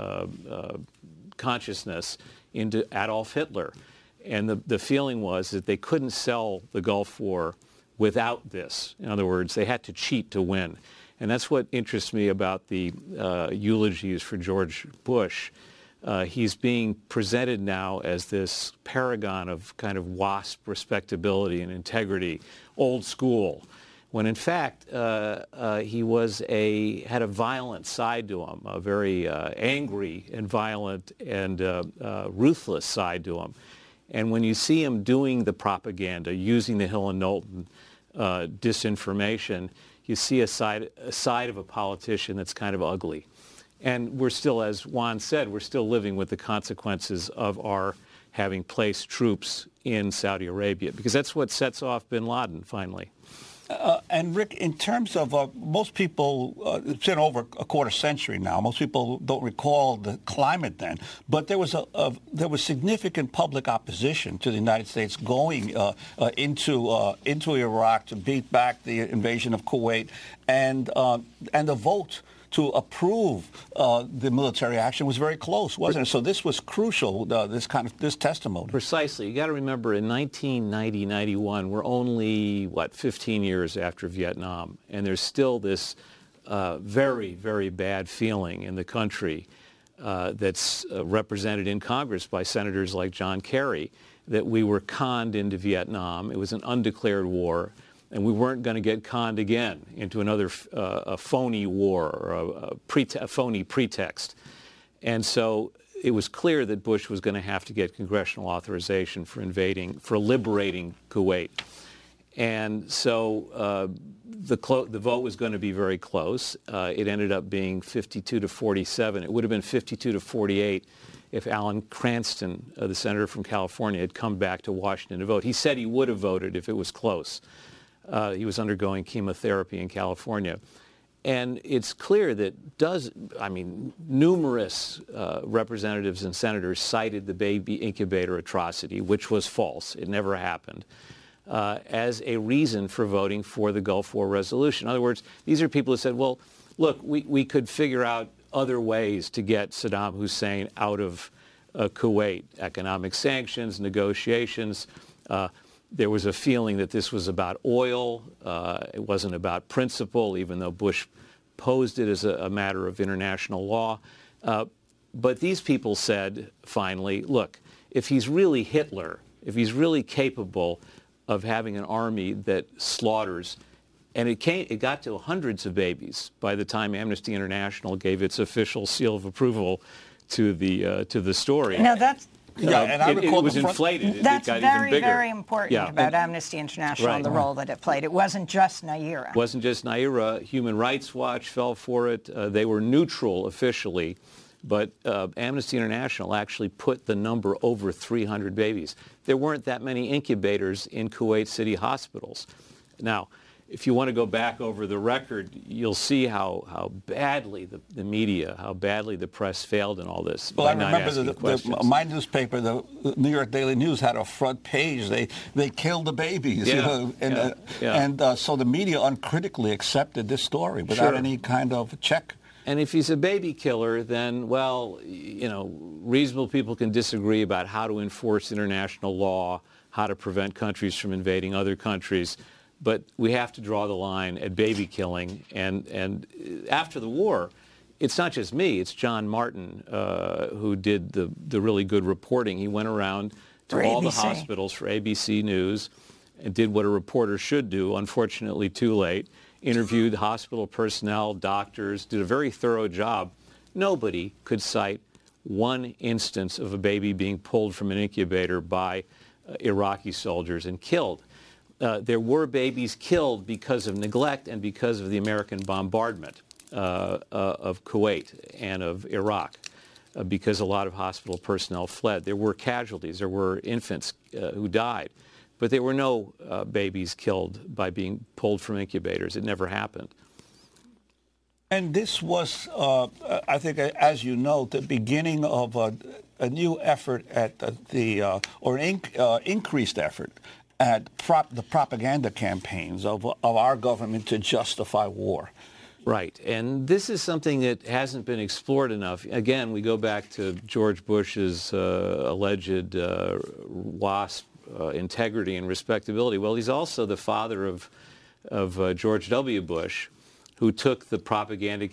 consciousness, into Adolf Hitler. And the feeling was that they couldn't sell the Gulf War without this. In other words, they had to cheat to win. And that's what interests me about the eulogies for George Bush. He's being presented now as this paragon of kind of WASP respectability and integrity, old school, when in fact he had a violent side to him, a very angry and violent and ruthless side to him. And when you see him doing the propaganda, using the Hill and Knowlton disinformation, you see a side of a politician that's kind of ugly. And we're still, as Juan said, we're still living with the consequences of our having placed troops in Saudi Arabia, because that's what sets off bin Laden, finally. And Rick, in terms of most people, it's been over a quarter century now. Most people don't recall the climate then, but there was significant public opposition to the United States going into Iraq to beat back the invasion of Kuwait, and the vote to approve the military action was very close, wasn't it? So this was crucial, this testimony. Precisely. You got to remember, in 1990-91, we're only, 15 years after Vietnam, and there's still this very, very bad feeling in the country that's represented in Congress by senators like John Kerry, that we were conned into Vietnam. It was an undeclared war, and we weren't going to get conned again into another a phony war or a phony pretext. And so it was clear that Bush was going to have to get congressional authorization for liberating Kuwait. And so the vote was going to be very close. It ended up being 52-47. It would have been 52-48 if Alan Cranston, the senator from California, had come back to Washington to vote. He said he would have voted if it was close. He was undergoing chemotherapy in California. And it's clear that numerous representatives and senators cited the baby incubator atrocity, which was false. It never happened, as a reason for voting for the Gulf War resolution. In other words, these are people who said, well, look, we could figure out other ways to get Saddam Hussein out of Kuwait, economic sanctions, negotiations. There was a feeling that this was about oil. It wasn't about principle, even though Bush posed it as a matter of international law. But these people said, finally, look, if he's really Hitler, if he's really capable of having an army that slaughters, and it got to hundreds of babies by the time Amnesty International gave its official seal of approval to the story. Now that's... and I recall it was inflated. That's it got very, even bigger. Very important about Amnesty International and the role that it played. It wasn't just Naira. It wasn't just Naira. Human Rights Watch fell for it. They were neutral officially, but Amnesty International actually put the number over 300 babies. There weren't that many incubators in Kuwait City hospitals. Now, if you want to go back over the record, you'll see how badly the media, how badly the press failed in all this. Well, I remember my newspaper, the New York Daily News, had a front page. They killed the babies, so the media uncritically accepted this story without any kind of check. And if he's a baby killer, then, reasonable people can disagree about how to enforce international law, how to prevent countries from invading other countries. But we have to draw the line at baby killing. And after the war, it's not just me. It's John Martin who did the really good reporting. He went around to all the hospitals for ABC News and did what a reporter should do, unfortunately too late, interviewed hospital personnel, doctors, did a very thorough job. Nobody could cite one instance of a baby being pulled from an incubator by Iraqi soldiers and killed. There were babies killed because of neglect and because of the American bombardment of Kuwait and of Iraq, because a lot of hospital personnel fled. There were casualties. There were infants who died. But there were no babies killed by being pulled from incubators. It never happened. And this was, I think, as you know, the beginning of a new effort at increased effort at the propaganda campaigns of our government to justify war. Right. And this is something that hasn't been explored enough. Again, we go back to George Bush's alleged WASP integrity and respectability. Well, he's also the father of George W. Bush, who took the propaganda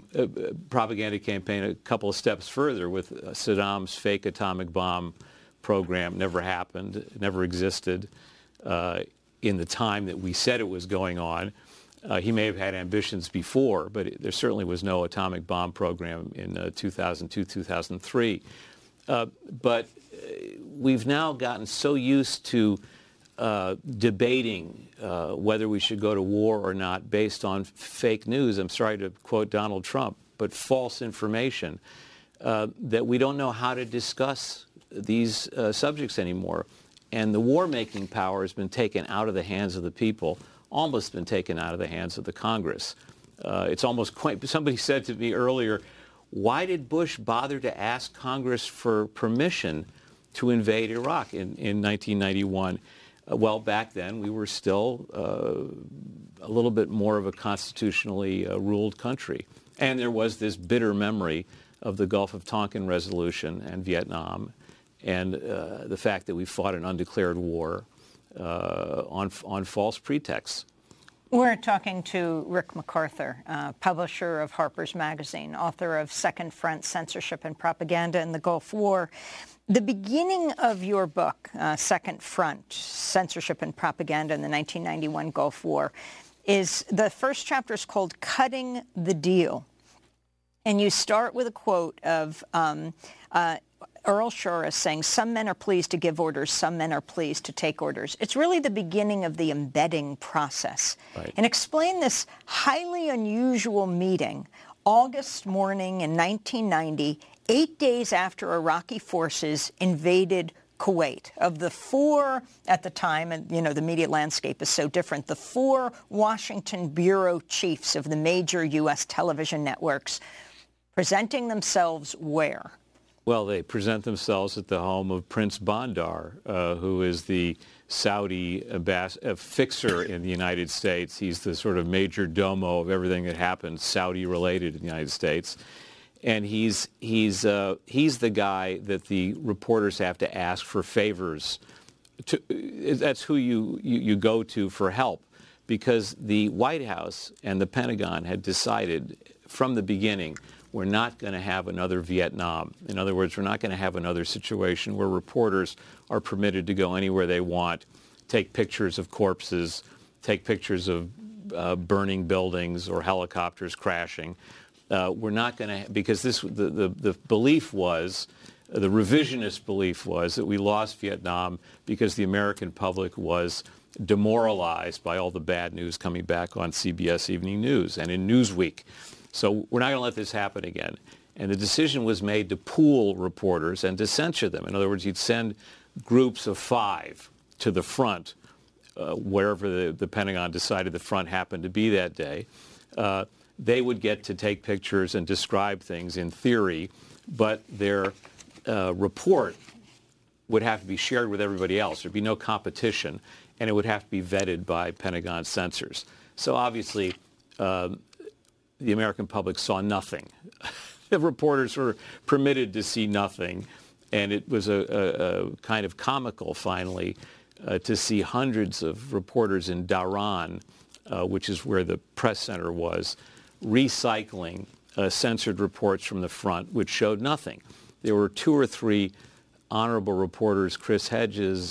campaign a couple of steps further with Saddam's fake atomic bomb program. Never happened, never existed in the time that we said it was going on. He may have had ambitions before, but there certainly was no atomic bomb program in 2002, 2003. But we've now gotten so used to debating whether we should go to war or not based on fake news, I'm sorry to quote Donald Trump, but false information, that we don't know how to discuss these subjects anymore. And the war-making power has been taken out of the hands of the people, almost been taken out of the hands of the Congress. It's almost quite, somebody said to me earlier, why did Bush bother to ask Congress for permission to invade Iraq in 1991? Well, back then we were still a little bit more of a constitutionally ruled country. And there was this bitter memory of the Gulf of Tonkin resolution and Vietnam, and the fact that we fought an undeclared war on false pretexts. We're talking to Rick MacArthur, publisher of Harper's Magazine, author of Second Front, Censorship and Propaganda in the Gulf War. The beginning of your book, Second Front, Censorship and Propaganda in the 1991 Gulf War, is the first chapter is called Cutting the Deal. And you start with a quote of Earl Shores saying, some men are pleased to give orders, some men are pleased to take orders. It's really the beginning of the embedding process. Right. And explain this highly unusual meeting, August morning in 1990, 8 days after Iraqi forces invaded Kuwait. Of the four at the time, and you know the media landscape is so different, the four Washington bureau chiefs of the major U.S. television networks presenting themselves where? Well, they present themselves at the home of Prince Bandar, who is the Saudi fixer in the United States. He's the sort of major domo of everything that happens Saudi-related in the United States. And he's the guy that the reporters have to ask for favors. That's who you go to for help, because the White House and the Pentagon had decided from the beginning we're not going to have another Vietnam. In other words, we're not going to have another situation where reporters are permitted to go anywhere they want, take pictures of corpses, take pictures of burning buildings or helicopters crashing. We're not going to, because the belief was, the revisionist belief was that we lost Vietnam because the American public was demoralized by all the bad news coming back on CBS Evening News and in Newsweek. So we're not going to let this happen again. And the decision was made to pool reporters and to censure them. In other words, you'd send groups of 5 to the front, wherever the Pentagon decided the front happened to be that day. They would get to take pictures and describe things in theory, but their report would have to be shared with everybody else. There'd be no competition, and it would have to be vetted by Pentagon censors. So obviously, the American public saw nothing. The reporters were permitted to see nothing, and it was a kind of comical, finally, to see hundreds of reporters in Dhahran, which is where the press center was, recycling censored reports from the front, which showed nothing. There were 2 or 3 honorable reporters, Chris Hedges,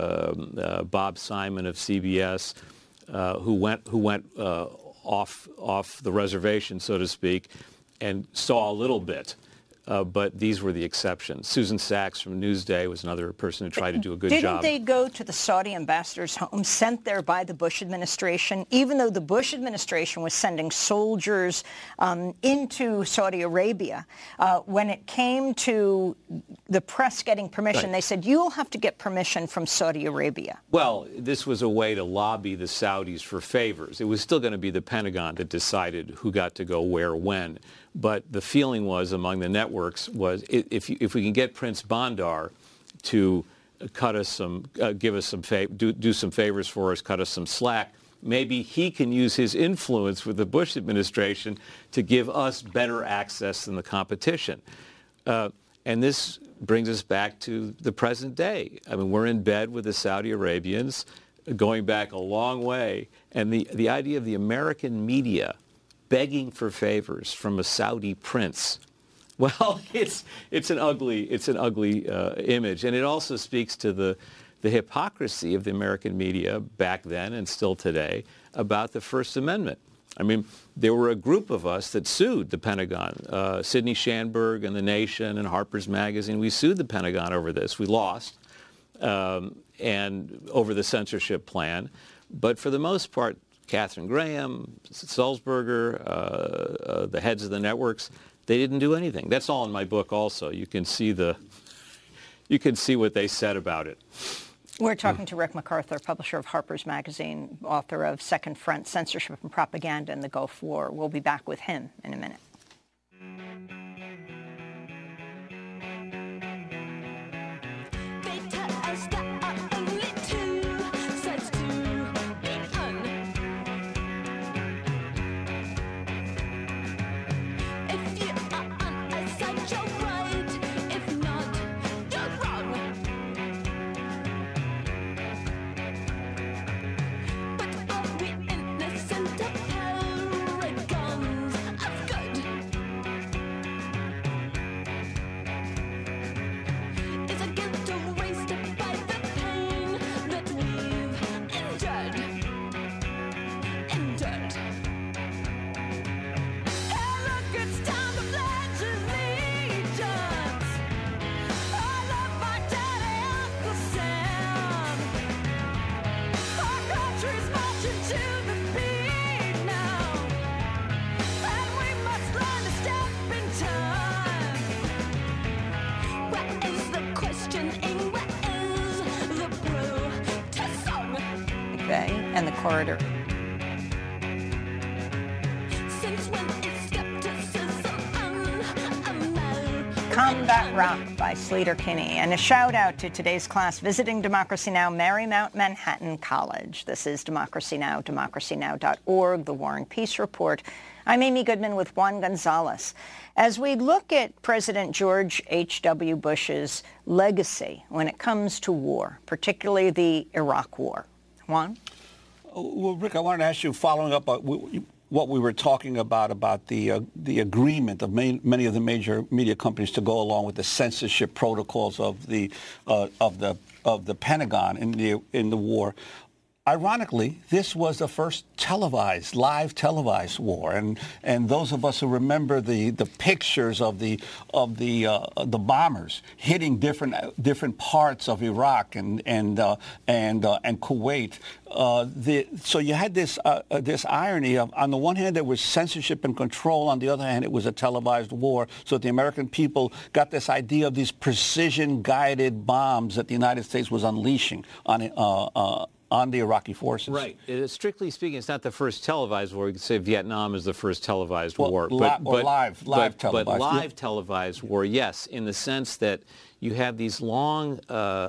Bob Simon of CBS, who went off the reservation, so to speak, and saw a little bit but these were the exceptions. Susan Sachs from Newsday was another person who tried to do a good Didn't job. they go to the Saudi ambassador's home, sent there by the Bush administration, even though the Bush administration was sending soldiers into Saudi Arabia? When it came to the press getting permission, they said, you'll have to get permission from Saudi Arabia. Well, this was a way to lobby the Saudis for favors. It was still going to be the Pentagon that decided who got to go where when. But the feeling was among the networks was if we can get Prince Bandar to cut us some, give us some, do some favors for us, cut us some slack, maybe he can use his influence with the Bush administration to give us better access than the competition. And this brings us back to the present day. I mean, we're in bed with the Saudi Arabians, going back a long way, and the idea of the American media begging for favors from a Saudi prince. Well, it's an ugly image, and it also speaks to the hypocrisy of the American media back then and still today about the First Amendment. I mean, there were a group of us that sued the Pentagon. Sidney Schanberg and The Nation and Harper's Magazine. We sued the Pentagon over this. We lost, and over the censorship plan. But for the most part, Katharine Graham, Sulzberger, the heads of the networks, they didn't do anything. That's all in my book also. You can see what they said about it. We're talking to Rick MacArthur, publisher of Harper's Magazine, author of Second Front, Censorship and Propaganda in the Gulf War. We'll be back with him in a minute. And the corridor. Combat Rock by Sleater-Kinney. And a shout out to today's class visiting Democracy Now! Marymount Manhattan College. This is Democracy Now!, democracynow.org, the War and Peace Report. I'm Amy Goodman with Juan Gonzalez. As we look at President George H.W. Bush's legacy when it comes to war, particularly the Iraq War. Juan? Well, Rick, I wanted to ask you, following up on what we were talking about the agreement of many of the major media companies to go along with the censorship protocols of the Pentagon in the war. Ironically, this was the first live televised war, and those of us who remember the pictures of the bombers hitting different parts of Iraq and Kuwait. So you had this irony of, on the one hand, there was censorship and control. On the other hand, it was a televised war. So the American people got this idea of these precision-guided bombs that the United States was unleashing on the Iraqi forces. Right. Strictly speaking, it's not the first televised war. You could say Vietnam is the first televised war. Live televised. But live televised war, yes, in the sense that you have these long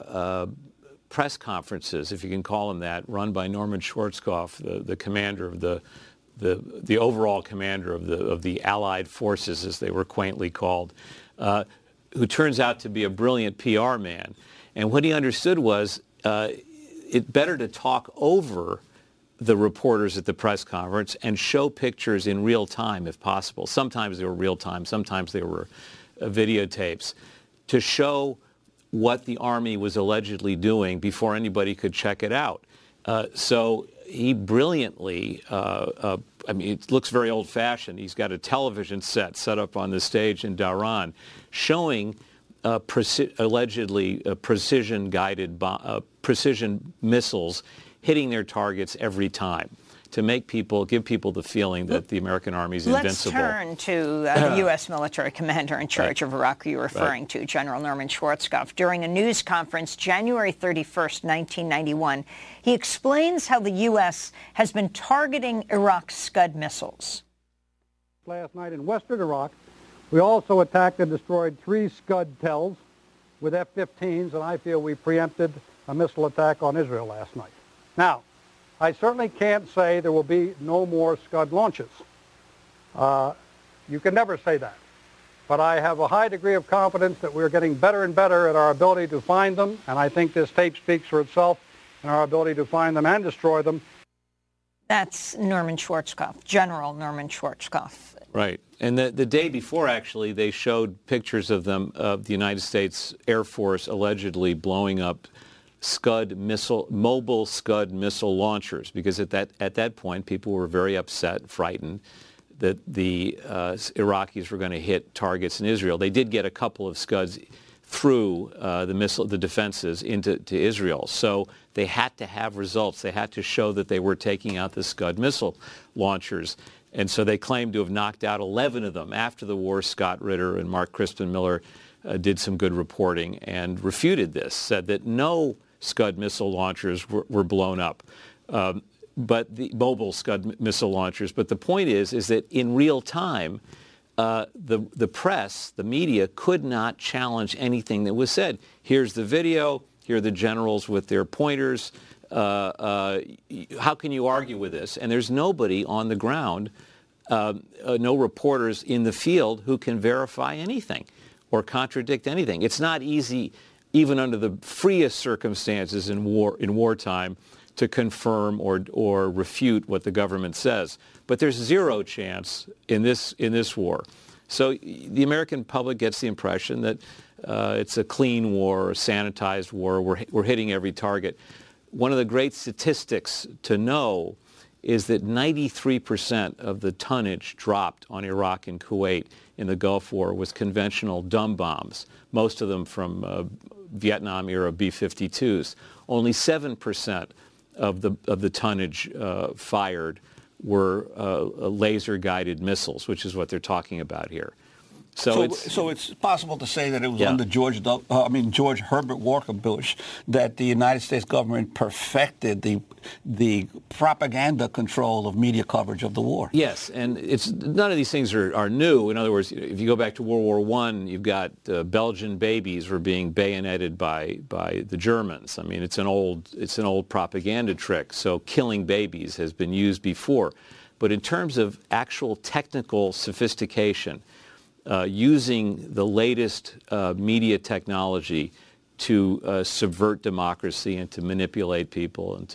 press conferences, if you can call them that, run by Norman Schwarzkopf, the commander of the overall commander of the Allied forces, as they were quaintly called, who turns out to be a brilliant PR man. And what he understood was it's better to talk over the reporters at the press conference and show pictures in real time if possible. Sometimes they were real time, sometimes they were videotapes, to show what the Army was allegedly doing before anybody could check it out. So he brilliantly it looks very old-fashioned. He's got a television set up on the stage in Dhahran showing allegedly precision-guided precision missiles hitting their targets every time to give people the feeling that the American Army is invincible. Let's turn to the U.S. military commander in charge of Iraq who you're referring to, General Norman Schwarzkopf. During a news conference January 31st, 1991, he explains how the U.S. has been targeting Iraq's Scud missiles. Last night in western Iraq, we also attacked and destroyed 3 Scud TELs with F-15s, and I feel we preempted a missile attack on Israel last night. Now, I certainly can't say there will be no more Scud launches. You can never say that. But I have a high degree of confidence that we're getting better and better at our ability to find them, and I think this tape speaks for itself in our ability to find them and destroy them. That's Norman Schwarzkopf, General Norman Schwarzkopf. Right. And the day before, actually, they showed pictures of the United States Air Force allegedly blowing up mobile Scud missile launchers, because at that point people were very upset, frightened that the Iraqis were going to hit targets in Israel. They did get a couple of Scuds through the defenses into Israel, so they had to have results. They had to show that they were taking out the Scud missile launchers, and so they claimed to have knocked out 11 of them. After the war, Scott Ritter and Mark Crispin Miller did some good reporting and refuted this, said that no Scud missile launchers were blown up, but the mobile Scud missile launchers. But the point is that in real time, the press, the media, could not challenge anything that was said. Here's the video. Here are the generals with their pointers. How can you argue with this? And there's nobody on the ground, no reporters in the field who can verify anything or contradict anything. It's not easy, even under the freest circumstances in wartime, to confirm or refute what the government says. But there's zero chance in this war. So the American public gets the impression that it's a clean war, a sanitized war. We're hitting every target. One of the great statistics to know is that 93% of the tonnage dropped on Iraq and Kuwait in the Gulf War was conventional dumb bombs, most of them from Vietnam-era B-52s. Only 7% of the tonnage fired were laser-guided missiles, which is what they're talking about here. So it's possible to say that it was under George Herbert Walker Bush that the United States government perfected the propaganda control of media coverage of the war. Yes, and none of these things are new. In other words, if you go back to World War I, you've got Belgian babies were being bayoneted by the Germans. I mean, it's an old propaganda trick. So killing babies has been used before, but in terms of actual technical sophistication, using the latest media technology to subvert democracy and to manipulate people and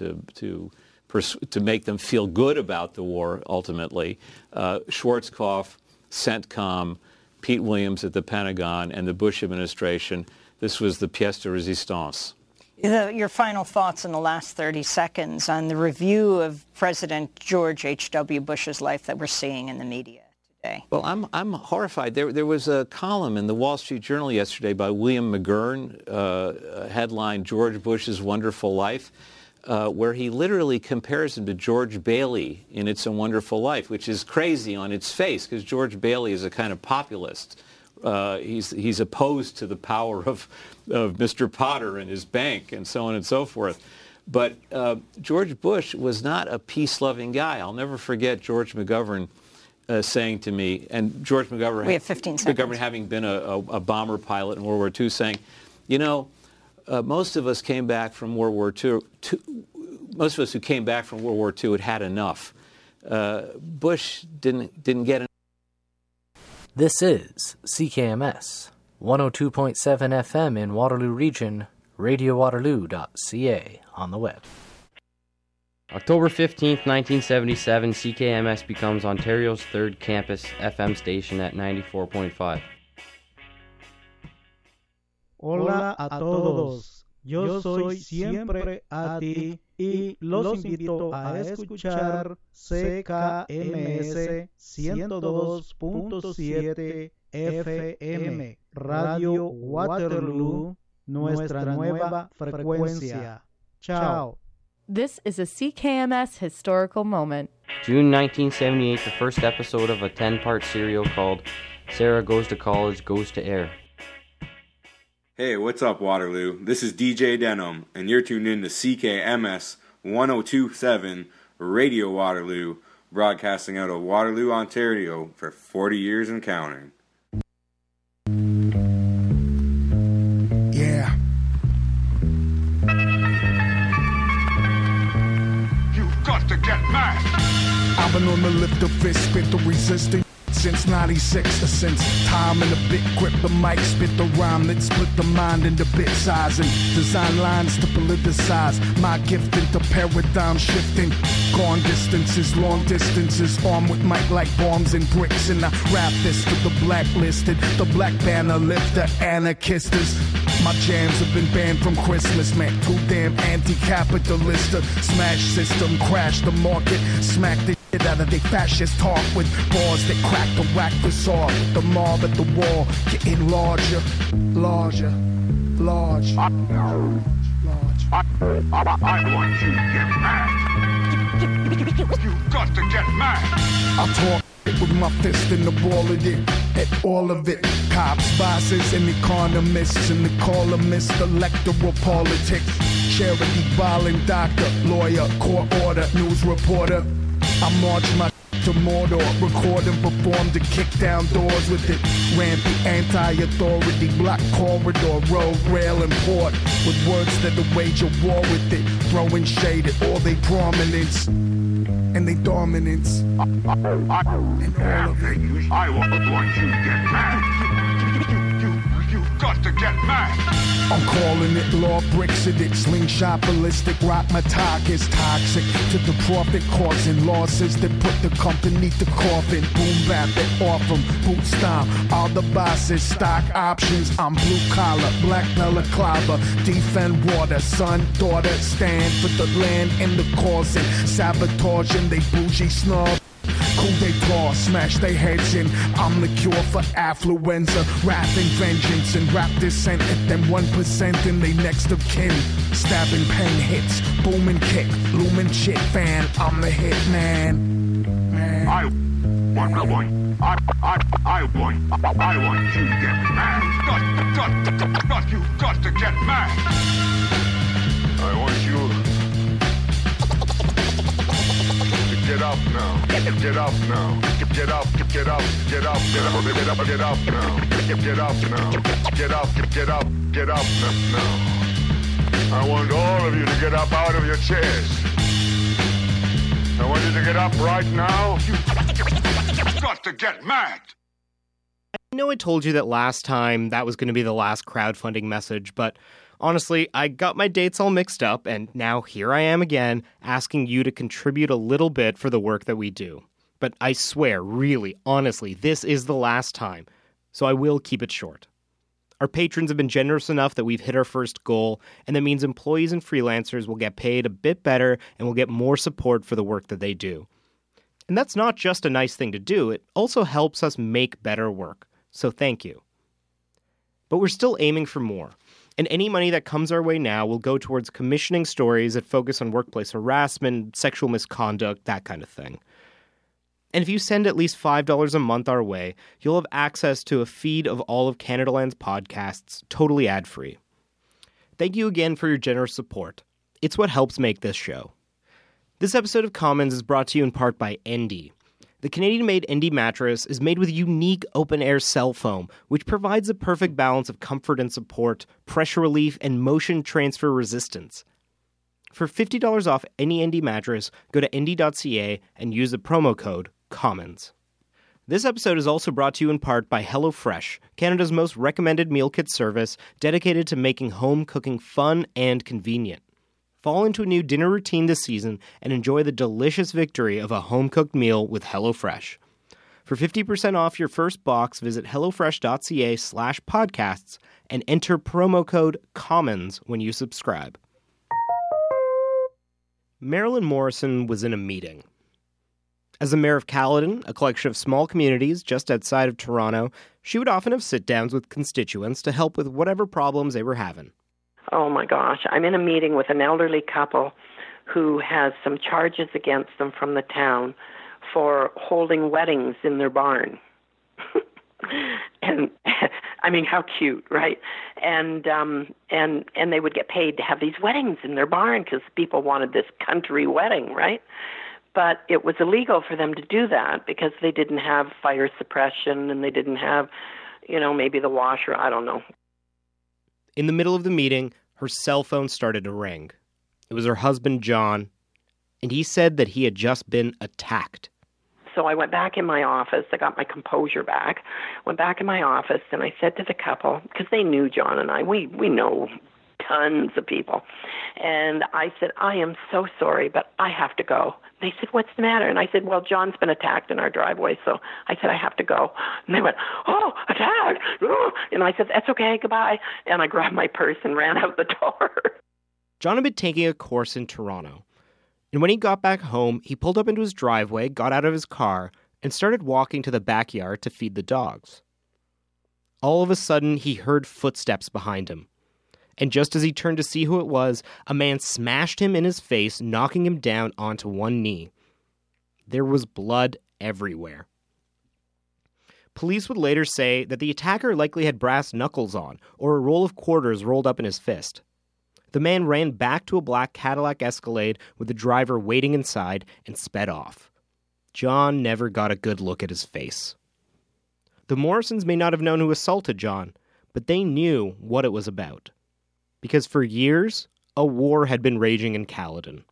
to make them feel good about the war, ultimately. Schwarzkopf, CENTCOM, Pete Williams at the Pentagon, and the Bush administration, this was the pièce de résistance. Your final thoughts in the last 30 seconds on the review of President George H.W. Bush's life that we're seeing in the media. Well, I'm horrified. There was a column in the Wall Street Journal yesterday by William McGurn, headline George Bush's Wonderful Life, where he literally compares him to George Bailey in It's a Wonderful Life, which is crazy on its face because George Bailey is a kind of populist. He's opposed to the power of Mr. Potter and his bank and so on and so forth. But George Bush was not a peace-loving guy. I'll never forget George McGovern saying to me, and George McGovern, we have 15 seconds. McGovern having been a bomber pilot in World War II, saying, most of us came back from World War II. Most of us who came back from World War II had had enough. Bush didn't get enough. This is CKMS 102.7 FM in Waterloo Region, radiowaterloo.ca on the web. October 15th, 1977, CKMS becomes Ontario's third campus FM station at 94.5. Hola a todos. Yo soy siempre a ti y los invito a escuchar CKMS 102.7 FM, Radio Waterloo, nuestra nueva frecuencia. Chao. This is a CKMS historical moment. June 1978, the first episode of a 10-part serial called Sarah Goes to College Goes to Air. Hey, what's up, Waterloo? This is DJ Denham, and you're tuned in to CKMS 102.7 Radio Waterloo, broadcasting out of Waterloo, Ontario for 40 years and counting. Yeah. You've got to get mad. I've been on the lift of fist, spit the resistance since 96, since time in the bit grip the mic, spit the rhyme that split the mind into bit size and design lines to politicize my gift into paradigm shifting. Gone distances, long distances, armed with mic like bombs and bricks, and I rap this to the blacklisted, the black banner lift the anarchists. My jams have been banned from Christmas, man. Too damn anti-capitalist. Smash system, crash the market, smack the shit out of they fascist talk with bars that crack the whack facade. The mob at the wall getting larger, larger, large. I want you to get mad. You've got to get mad. I talk with my fist in the ball of it, at all of it. Cops, bosses, and economists, and the columnists, electoral politics. Charity, violent doctor, lawyer, court order, news reporter. I march my to Mordor, record and perform to kick down doors with it. Rampant anti-authority, block corridor, road, rail, and port. With words that will wage a war with it. Throwing shade at all they prominence and they dominance. And all of it. I want you to get mad. You've got to get mad. I'm calling it law bricks at it. Slingshot ballistic, rock my talk is toxic to the profit causing losses that put the company to coffin. Boom bap that off them, boot stomp. All the bosses, stock options. I'm blue collar, black balaclava. Defend water, son, daughter. Stand for the land and the cause and sabotage and they bougie snob. Cool they claw, smash their heads in. I'm the cure for affluenza, wrath and vengeance, and rap dissent at them 1% in they next of kin. Stabbing pen hits, booming kick, looming chick fan. I'm the hit man. I want you to get mad. You've got to get mad. I want you. Get up now. Get up now. Get up. Get up. Get up. Get up. Get up. Get up now. Get up now. Get up. Get up. Get up now. I want all of you to get up out of your chairs. I want you to get up right now. You've got to get mad. I know I told you that last time that was going to be the last crowdfunding message, but honestly, I got my dates all mixed up, and now here I am again, asking you to contribute a little bit for the work that we do. But I swear, really, honestly, this is the last time, so I will keep it short. Our patrons have been generous enough that we've hit our first goal, and that means employees and freelancers will get paid a bit better and will get more support for the work that they do. And that's not just a nice thing to do, it also helps us make better work. So thank you. But we're still aiming for more. And any money that comes our way now will go towards commissioning stories that focus on workplace harassment, sexual misconduct, that kind of thing. And if you send at least $5 a month our way, you'll have access to a feed of all of Canadaland's podcasts, totally ad-free. Thank you again for your generous support. It's what helps make this show. This episode of Commons is brought to you in part by Endy. The Canadian-made Endy mattress is made with unique open-air cell foam, which provides a perfect balance of comfort and support, pressure relief, and motion transfer resistance. For $50 off any Endy mattress, go to endy.ca and use the promo code COMMONS. This episode is also brought to you in part by HelloFresh, Canada's most recommended meal kit service dedicated to making home cooking fun and convenient. Fall into a new dinner routine this season and enjoy the delicious victory of a home-cooked meal with HelloFresh. For 50% off your first box, visit hellofresh.ca/podcasts and enter promo code COMMONS when you subscribe. Marilyn Morrison was in a meeting. As the mayor of Caledon, a collection of small communities just outside of Toronto, she would often have sit-downs with constituents to help with whatever problems they were having. Oh my gosh, I'm in a meeting with an elderly couple who has some charges against them from the town for holding weddings in their barn. And I mean, how cute, right? And they would get paid to have these weddings in their barn because people wanted this country wedding, right? But it was illegal for them to do that because they didn't have fire suppression and they didn't have, maybe the washer, I don't know. In the middle of the meeting, her cell phone started to ring. It was her husband, John, and he said that he had just been attacked. So I went back in my office. I got my composure back. Went back in my office, and I said to the couple, because they knew John and I, we know tons of people. And I said, I am so sorry, but I have to go. They said, what's the matter? And I said, well, John's been attacked in our driveway, so I said, I have to go. And they went, oh, attacked! And I said, that's okay, goodbye. And I grabbed my purse and ran out the door. John had been taking a course in Toronto. And when he got back home, he pulled up into his driveway, got out of his car, and started walking to the backyard to feed the dogs. All of a sudden, he heard footsteps behind him. And just as he turned to see who it was, a man smashed him in his face, knocking him down onto one knee. There was blood everywhere. Police would later say that the attacker likely had brass knuckles on, or a roll of quarters rolled up in his fist. The man ran back to a black Cadillac Escalade with the driver waiting inside and sped off. John never got a good look at his face. The Morrisons may not have known who assaulted John, but they knew what it was about. Because for years, a war had been raging in Caledon.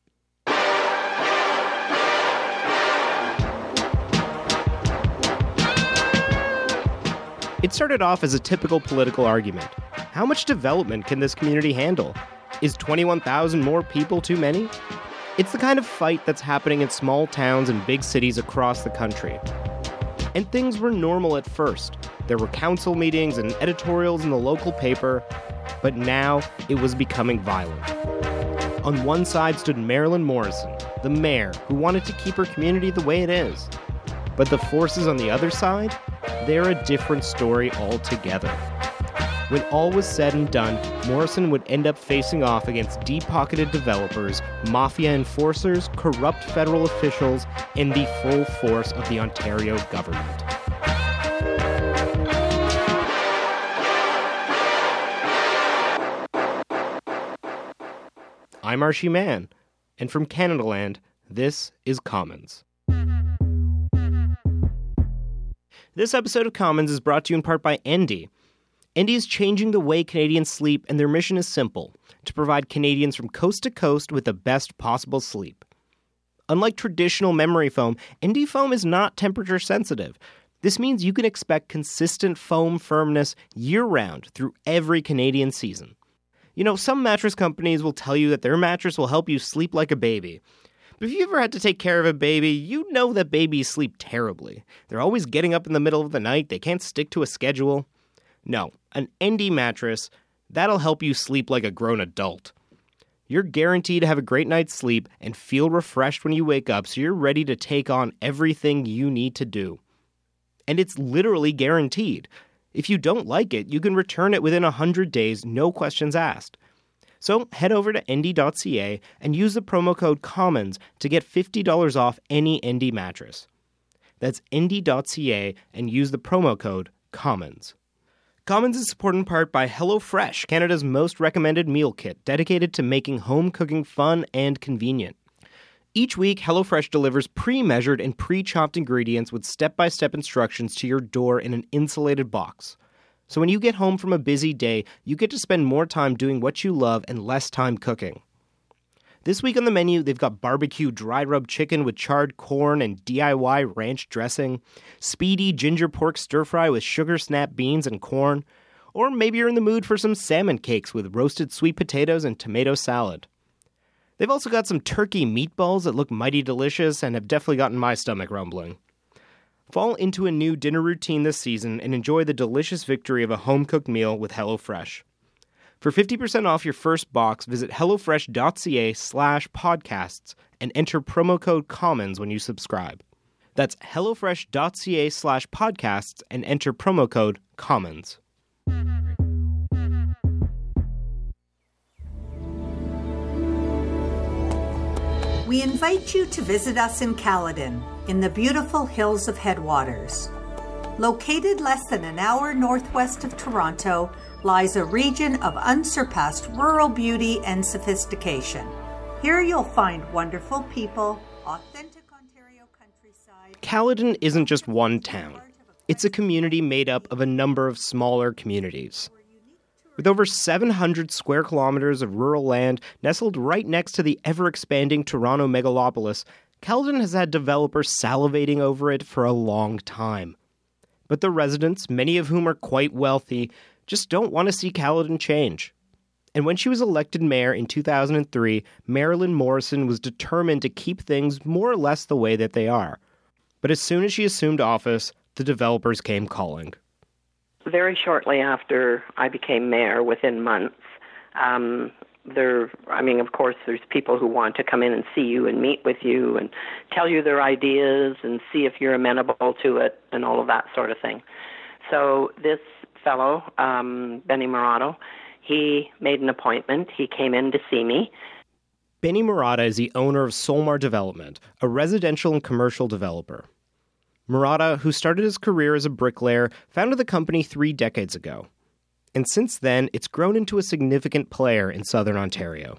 It started off as a typical political argument. How much development can this community handle? Is 21,000 more people too many? It's the kind of fight that's happening in small towns and big cities across the country. And things were normal at first. There were council meetings and editorials in the local paper, but now it was becoming violent. On one side stood Marilyn Morrison, the mayor, who wanted to keep her community the way it is. But the forces on the other side, they're a different story altogether. When all was said and done, Morrison would end up facing off against deep-pocketed developers, mafia enforcers, corrupt federal officials, and the full force of the Ontario government. I'm Archie Mann, and from Canadaland, this is Commons. This episode of Commons is brought to you in part by Endy. Endy is changing the way Canadians sleep, and their mission is simple: to provide Canadians from coast to coast with the best possible sleep. Unlike traditional memory foam, Endy foam is not temperature sensitive. This means you can expect consistent foam firmness year-round through every Canadian season. You know, some mattress companies will tell you that their mattress will help you sleep like a baby. But if you ever had to take care of a baby, you know that babies sleep terribly. They're always getting up in the middle of the night, they can't stick to a schedule. No, an Endy mattress, that'll help you sleep like a grown adult. You're guaranteed to have a great night's sleep and feel refreshed when you wake up, so you're ready to take on everything you need to do. And it's literally guaranteed. If you don't like it, you can return it within 100 days, no questions asked. So head over to Endy.ca and use the promo code COMMONS to get $50 off any Endy mattress. That's Endy.ca and use the promo code COMMONS. Commons is supported in part by HelloFresh, Canada's most recommended meal kit, dedicated to making home cooking fun and convenient. Each week, HelloFresh delivers pre-measured and pre-chopped ingredients with step-by-step instructions to your door in an insulated box. So when you get home from a busy day, you get to spend more time doing what you love and less time cooking. This week on the menu, they've got barbecue dry-rub chicken with charred corn and DIY ranch dressing, speedy ginger pork stir-fry with sugar snap beans and corn, or maybe you're in the mood for some salmon cakes with roasted sweet potatoes and tomato salad. They've also got some turkey meatballs that look mighty delicious and have definitely gotten my stomach rumbling. Fall into a new dinner routine this season and enjoy the delicious victory of a home-cooked meal with HelloFresh. For 50% off your first box, visit hellofresh.ca/podcasts and enter promo code COMMONS when you subscribe. That's hellofresh.ca/podcasts and enter promo code COMMONS. We invite you to visit us in Caledon, in the beautiful hills of Headwaters. Located less than an hour northwest of Toronto lies a region of unsurpassed rural beauty and sophistication. Here you'll find wonderful people, authentic Ontario countryside. Caledon isn't just one town. It's a community made up of a number of smaller communities. With over 700 square kilometers of rural land nestled right next to the ever-expanding Toronto megalopolis, Caledon has had developers salivating over it for a long time. But the residents, many of whom are quite wealthy, just don't want to see Caledon change. And when she was elected mayor in 2003, Marilyn Morrison was determined to keep things more or less the way that they are. But as soon as she assumed office, the developers came calling. Very shortly after I became mayor, within months, of course, there's people who want to come in and see you and meet with you and tell you their ideas and see if you're amenable to it and all of that sort of thing. So this fellow, Benny Murata, he made an appointment. He came in to see me. Benny Murata is the owner of Solmar Development, a residential and commercial developer. Murata, who started his career as a bricklayer, founded the company 3 decades ago. And since then, it's grown into a significant player in southern Ontario.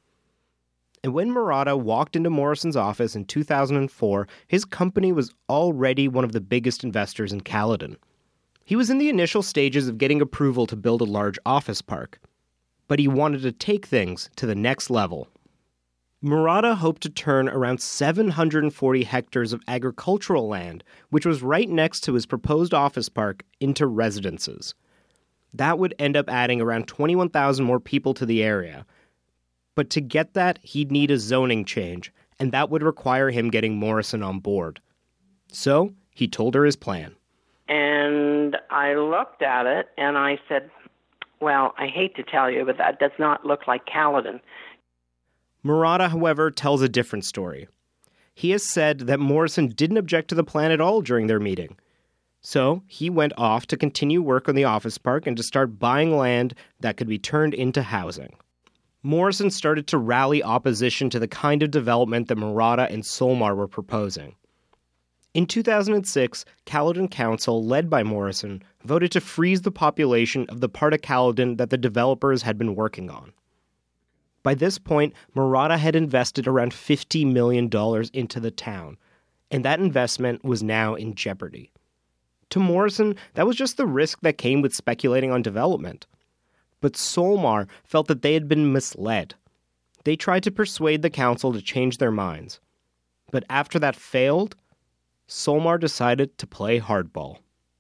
And when Murata walked into Morrison's office in 2004, his company was already one of the biggest investors in Caledon. He was in the initial stages of getting approval to build a large office park. But he wanted to take things to the next level. Murata hoped to turn around 740 hectares of agricultural land, which was right next to his proposed office park, into residences. That would end up adding around 21,000 more people to the area. But to get that, he'd need a zoning change, and that would require him getting Morrison on board. So, he told her his plan. And I looked at it, and I said, well, I hate to tell you, but that does not look like Caledon. Murata, however, tells a different story. He has said that Morrison didn't object to the plan at all during their meeting. So he went off to continue work on the office park and to start buying land that could be turned into housing. Morrison started to rally opposition to the kind of development that Murata and Solmar were proposing. In 2006, Caledon Council, led by Morrison, voted to freeze the population of the part of Caledon that the developers had been working on. By this point, Murata had invested around $50 million into the town, and that investment was now in jeopardy. To Morrison, that was just the risk that came with speculating on development. But Solmar felt that they had been misled. They tried to persuade the council to change their minds. But after that failed, Solmar decided to play hardball.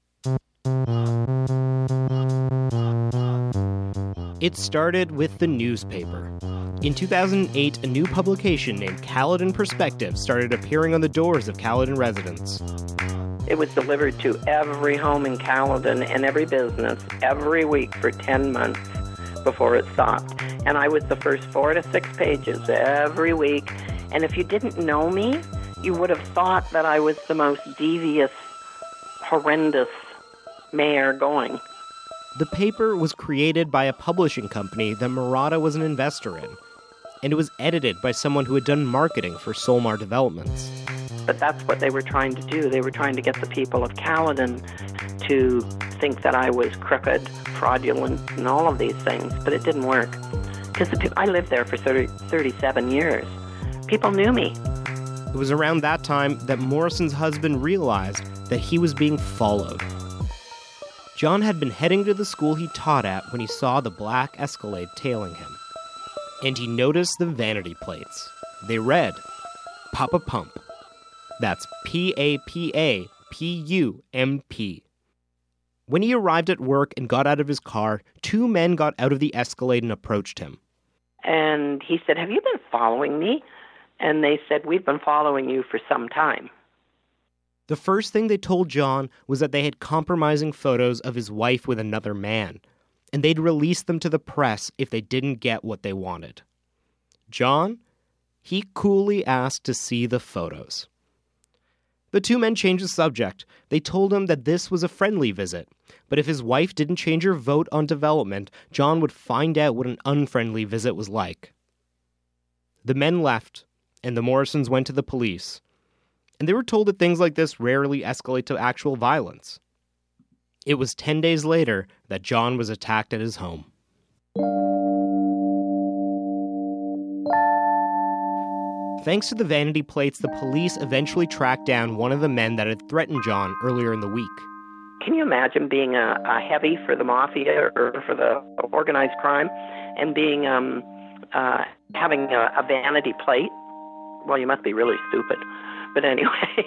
It started with the newspaper. In 2008, a new publication named Caledon Perspective started appearing on the doors of Caledon residents. It was delivered to every home in Caledon and every business every week for 10 months before it stopped. And I was the first 4 to 6 pages every week. And if you didn't know me, you would have thought that I was the most devious, horrendous mayor going. The paper was created by a publishing company that Murata was an investor in, and it was edited by someone who had done marketing for Solmar Developments. But that's what they were trying to do. They were trying to get the people of Caledon to think that I was crooked, fraudulent, and all of these things, but it didn't work. Because I lived there for 37 years. People knew me. It was around that time that Morrison's husband realized that he was being followed. John had been heading to the school he taught at when he saw the black Escalade tailing him. And he noticed the vanity plates. They read, Papa Pump. That's P-A-P-A-P-U-M-P. When he arrived at work and got out of his car, 2 men got out of the Escalade and approached him. And he said, have you been following me? And they said, we've been following you for some time. The first thing they told John was that they had compromising photos of his wife with another man, and they'd release them to the press if they didn't get what they wanted. John, he coolly asked to see the photos. The two men changed the subject. They told him that this was a friendly visit, but if his wife didn't change her vote on development, John would find out what an unfriendly visit was like. The men left, and the Morrisons went to the police, and they were told that things like this rarely escalate to actual violence. It was 10 days later that John was attacked at his home. Thanks to the vanity plates, the police eventually tracked down one of the men that had threatened John earlier in the week. Can you imagine being a heavy for the mafia or for the organized crime and being having a vanity plate? Well, you must be really stupid. But anyway.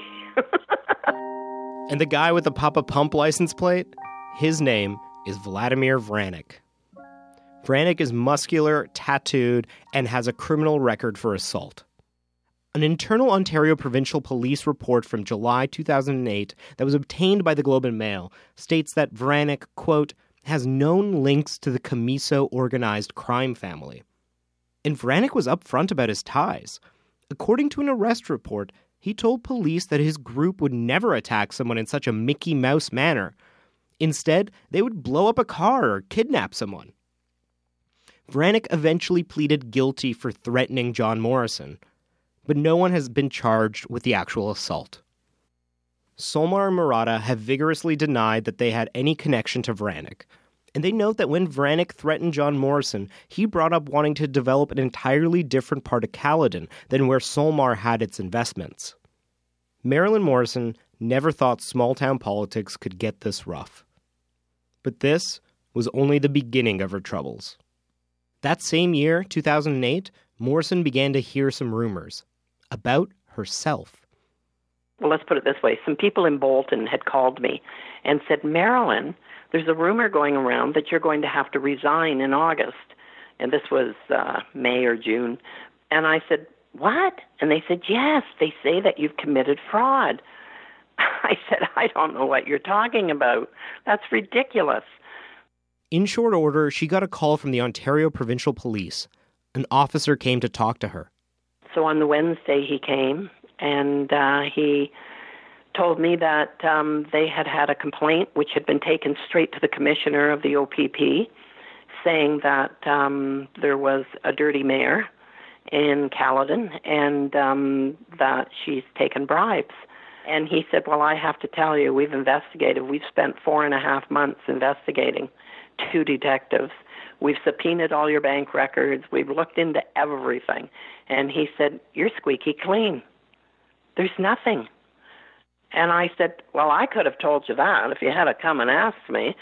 And the guy with the Papa Pump license plate? His name is Vladimir Vranik. Vranik is muscular, tattooed, and has a criminal record for assault. An internal Ontario Provincial Police report from July 2008 that was obtained by the Globe and Mail states that Vranik, quote, has known links to the Camiso organized crime family. And Vranik was upfront about his ties. According to an arrest report, he told police that his group would never attack someone in such a Mickey Mouse manner. Instead, they would blow up a car or kidnap someone. Vranik eventually pleaded guilty for threatening John Morrison, but no one has been charged with the actual assault. Solmar and Murata have vigorously denied that they had any connection to Vranik, and they note that when Vranik threatened John Morrison, he brought up wanting to develop an entirely different part of Caledon than where Solmar had its investments. Marilyn Morrison never thought small-town politics could get this rough. But this was only the beginning of her troubles. That same year, 2008, Morrison began to hear some rumors about herself. Well, let's put it this way. Some people in Bolton had called me and said, Marilyn, there's a rumor going around that you're going to have to resign in August. And this was May or June. And I said, what? And they said, yes, they say that you've committed fraud. I said, I don't know what you're talking about. That's ridiculous. In short order, she got a call from the Ontario Provincial Police. An officer came to talk to her. So on the Wednesday he came, and he told me that they had had a complaint which had been taken straight to the commissioner of the OPP, saying that there was a dirty mayor in Caledon and that she's taken bribes. And he said, well, I have to tell you, we've investigated. We've spent 4.5 months investigating, 2 detectives. We've subpoenaed all your bank records. We've looked into everything. And he said, you're squeaky clean. There's nothing. And I said, well, I could have told you that if you had to come and ask me.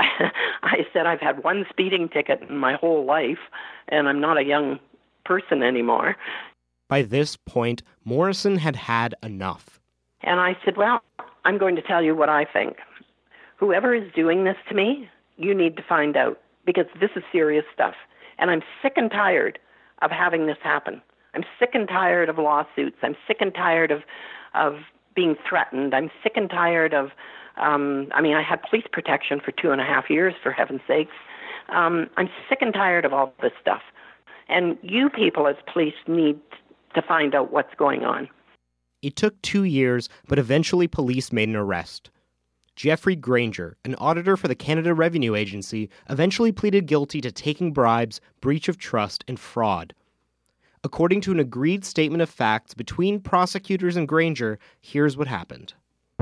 I said, I've had 1 speeding ticket in my whole life, and I'm not a young person anymore. By this point, Morrison had had enough. And I said, well, I'm going to tell you what I think. Whoever is doing this to me, you need to find out, because this is serious stuff. And I'm sick and tired of having this happen. I'm sick and tired of lawsuits. I'm sick and tired of being threatened. I'm sick and tired of, I had police protection for 2.5 years, for heaven's sakes. I'm sick and tired of all this stuff. And you people as police need to find out what's going on. It took 2 years, but eventually police made an arrest. Jeffrey Granger, an auditor for the Canada Revenue Agency, eventually pleaded guilty to taking bribes, breach of trust, and fraud. According to an agreed statement of facts between prosecutors and Granger, here's what happened.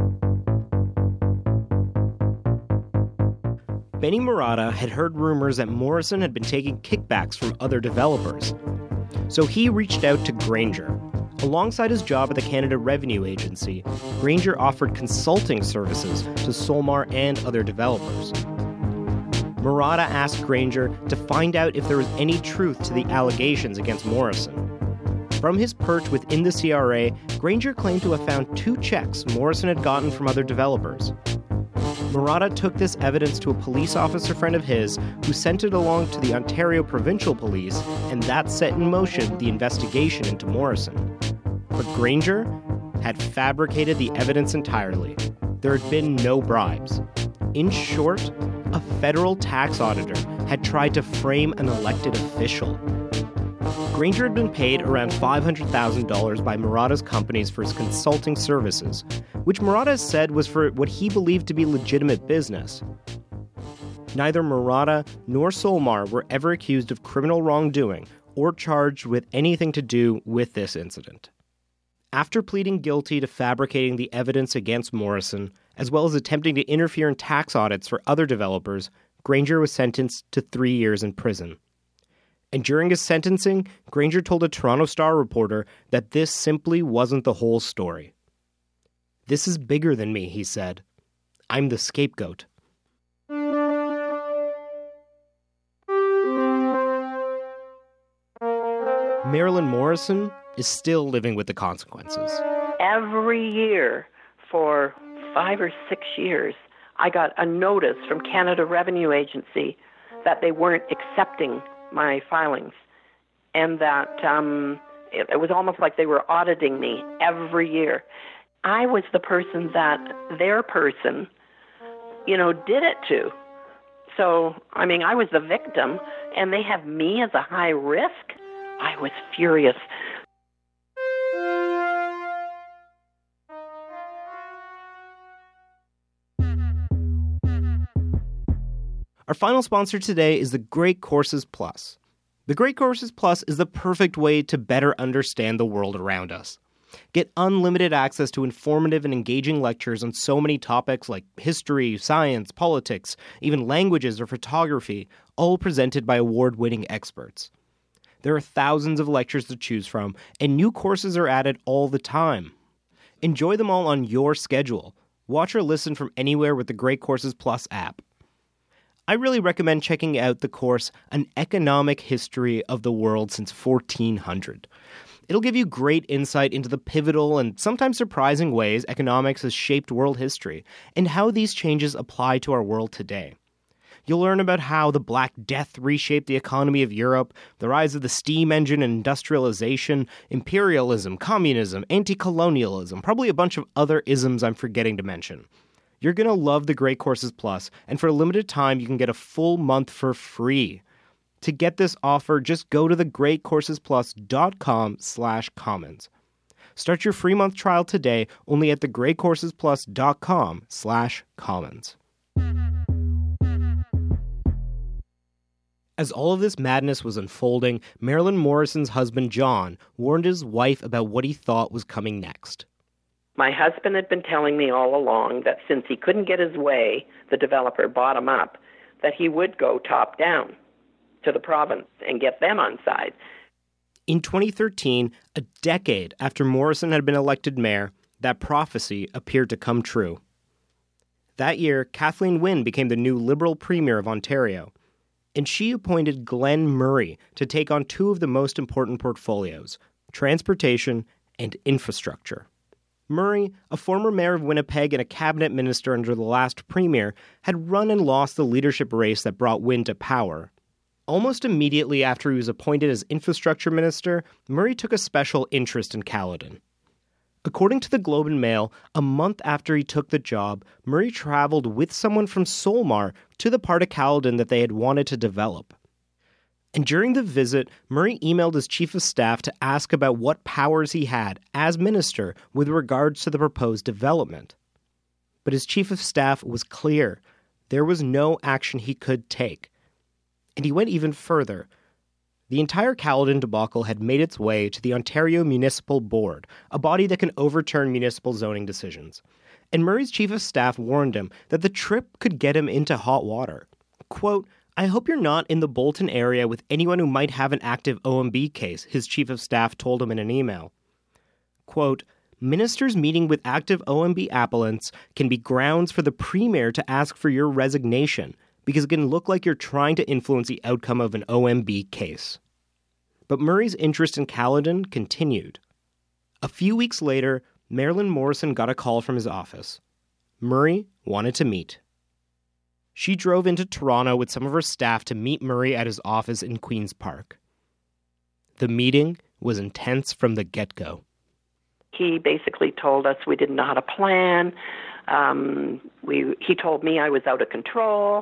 Benny Murata had heard rumors that Morrison had been taking kickbacks from other developers. So he reached out to Granger. Alongside his job at the Canada Revenue Agency, Granger offered consulting services to Solmar and other developers. Murata asked Granger to find out if there was any truth to the allegations against Morrison. From his perch within the CRA, Granger claimed to have found 2 checks Morrison had gotten from other developers. Murata took this evidence to a police officer friend of his, who sent it along to the Ontario Provincial Police, and that set in motion the investigation into Morrison. But Granger, had fabricated the evidence entirely. There had been no bribes. In short, a federal tax auditor had tried to frame an elected official. Granger had been paid around $500,000 by Murata's companies for his consulting services, which Murata said was for what he believed to be legitimate business. Neither Murata nor Solmar were ever accused of criminal wrongdoing or charged with anything to do with this incident. After pleading guilty to fabricating the evidence against Morrison, as well as attempting to interfere in tax audits for other developers, Granger was sentenced to 3 years in prison. And during his sentencing, Granger told a Toronto Star reporter that this simply wasn't the whole story. "This is bigger than me," he said. "I'm the scapegoat." Marilyn Morrison is still living with the consequences. Every year for 5 or 6 years, I got a notice from Canada Revenue Agency that they weren't accepting my filings, and that it was almost like they were auditing me every year. I was the person that their person, did it to. So, I was the victim, and they have me as a high risk? I was furious. Our final sponsor today is the Great Courses Plus. The Great Courses Plus is the perfect way to better understand the world around us. Get unlimited access to informative and engaging lectures on so many topics like history, science, politics, even languages or photography, all presented by award-winning experts. There are thousands of lectures to choose from, and new courses are added all the time. Enjoy them all on your schedule. Watch or listen from anywhere with the Great Courses Plus app. I really recommend checking out the course, An Economic History of the World Since 1400. It'll give you great insight into the pivotal and sometimes surprising ways economics has shaped world history and how these changes apply to our world today. You'll learn about how the Black Death reshaped the economy of Europe, the rise of the steam engine and industrialization, imperialism, communism, anti-colonialism, probably a bunch of other isms I'm forgetting to mention. You're going to love the Great Courses Plus, and for a limited time, you can get a full month for free. To get this offer, just go to thegreatcoursesplus.com/commons. Start your free month trial today only at thegreatcoursesplus.com/commons. As all of this madness was unfolding, Marilyn Morrison's husband, John, warned his wife about what he thought was coming next. My husband had been telling me all along that since he couldn't get his way, the developer bottom up, that he would go top down to the province and get them on side. In 2013, a decade after Morrison had been elected mayor, that prophecy appeared to come true. That year, Kathleen Wynne became the new Liberal Premier of Ontario, and she appointed Glenn Murray to take on two of the most important portfolios, transportation and infrastructure. Murray, a former mayor of Winnipeg and a cabinet minister under the last premier, had run and lost the leadership race that brought Wynne to power. Almost immediately after he was appointed as infrastructure minister, Murray took a special interest in Caledon. According to the Globe and Mail, a month after he took the job, Murray traveled with someone from Solmar to the part of Caledon that they had wanted to develop. And during the visit, Murray emailed his chief of staff to ask about what powers he had as minister with regards to the proposed development. But his chief of staff was clear. There was no action he could take. And he went even further. The entire Caledon debacle had made its way to the Ontario Municipal Board, a body that can overturn municipal zoning decisions. And Murray's chief of staff warned him that the trip could get him into hot water. Quote, "I hope you're not in the Bolton area with anyone who might have an active OMB case," his chief of staff told him in an email. Quote, "Ministers meeting with active OMB appellants can be grounds for the premier to ask for your resignation, because it can look like you're trying to influence the outcome of an OMB case." But Murray's interest in Caledon continued. A few weeks later, Marilyn Morrison got a call from his office. Murray wanted to meet. She drove into Toronto with some of her staff to meet Murray at his office in Queen's Park. The meeting was intense from the get-go. He basically told us we didn't know how to plan. He told me I was out of control.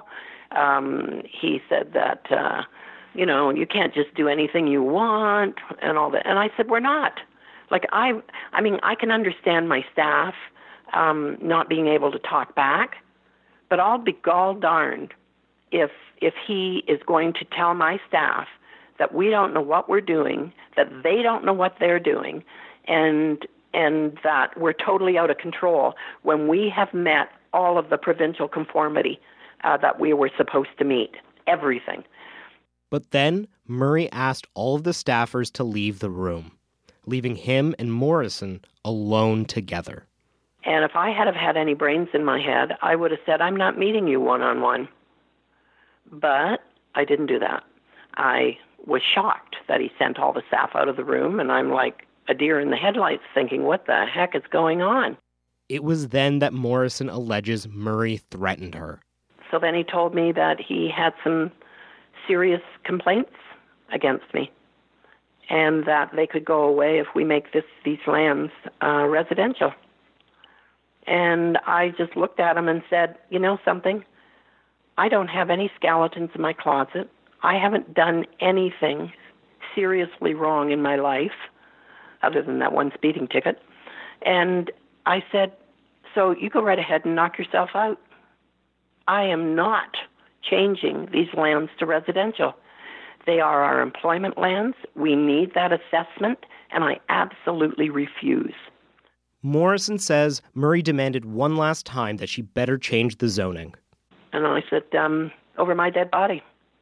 He said that, you can't just do anything you want and all that. And I said, we're not. Like, I can understand my staff not being able to talk back, but I'll be gall darned if he is going to tell my staff that we don't know what we're doing, that they don't know what they're doing, and that we're totally out of control when we have met all of the provincial conformity that we were supposed to meet, everything. But then Murray asked all of the staffers to leave the room, leaving him and Morrison alone together. And if I had have had any brains in my head, I would have said, I'm not meeting you one-on-one. But I didn't do that. I was shocked that he sent all the staff out of the room, and I'm like a deer in the headlights thinking, what the heck is going on? It was then that Morrison alleges Murray threatened her. So then he told me that he had some serious complaints against me, and that they could go away if we make these lands residential. And I just looked at him and said, you know something? I don't have any skeletons in my closet. I haven't done anything seriously wrong in my life, other than that one speeding ticket. And I said, so you go right ahead and knock yourself out. I am not changing these lands to residential. They are our employment lands. We need that assessment, and I absolutely refuse. Morrison says Murray demanded one last time that she better change the zoning. And I said, over my dead body.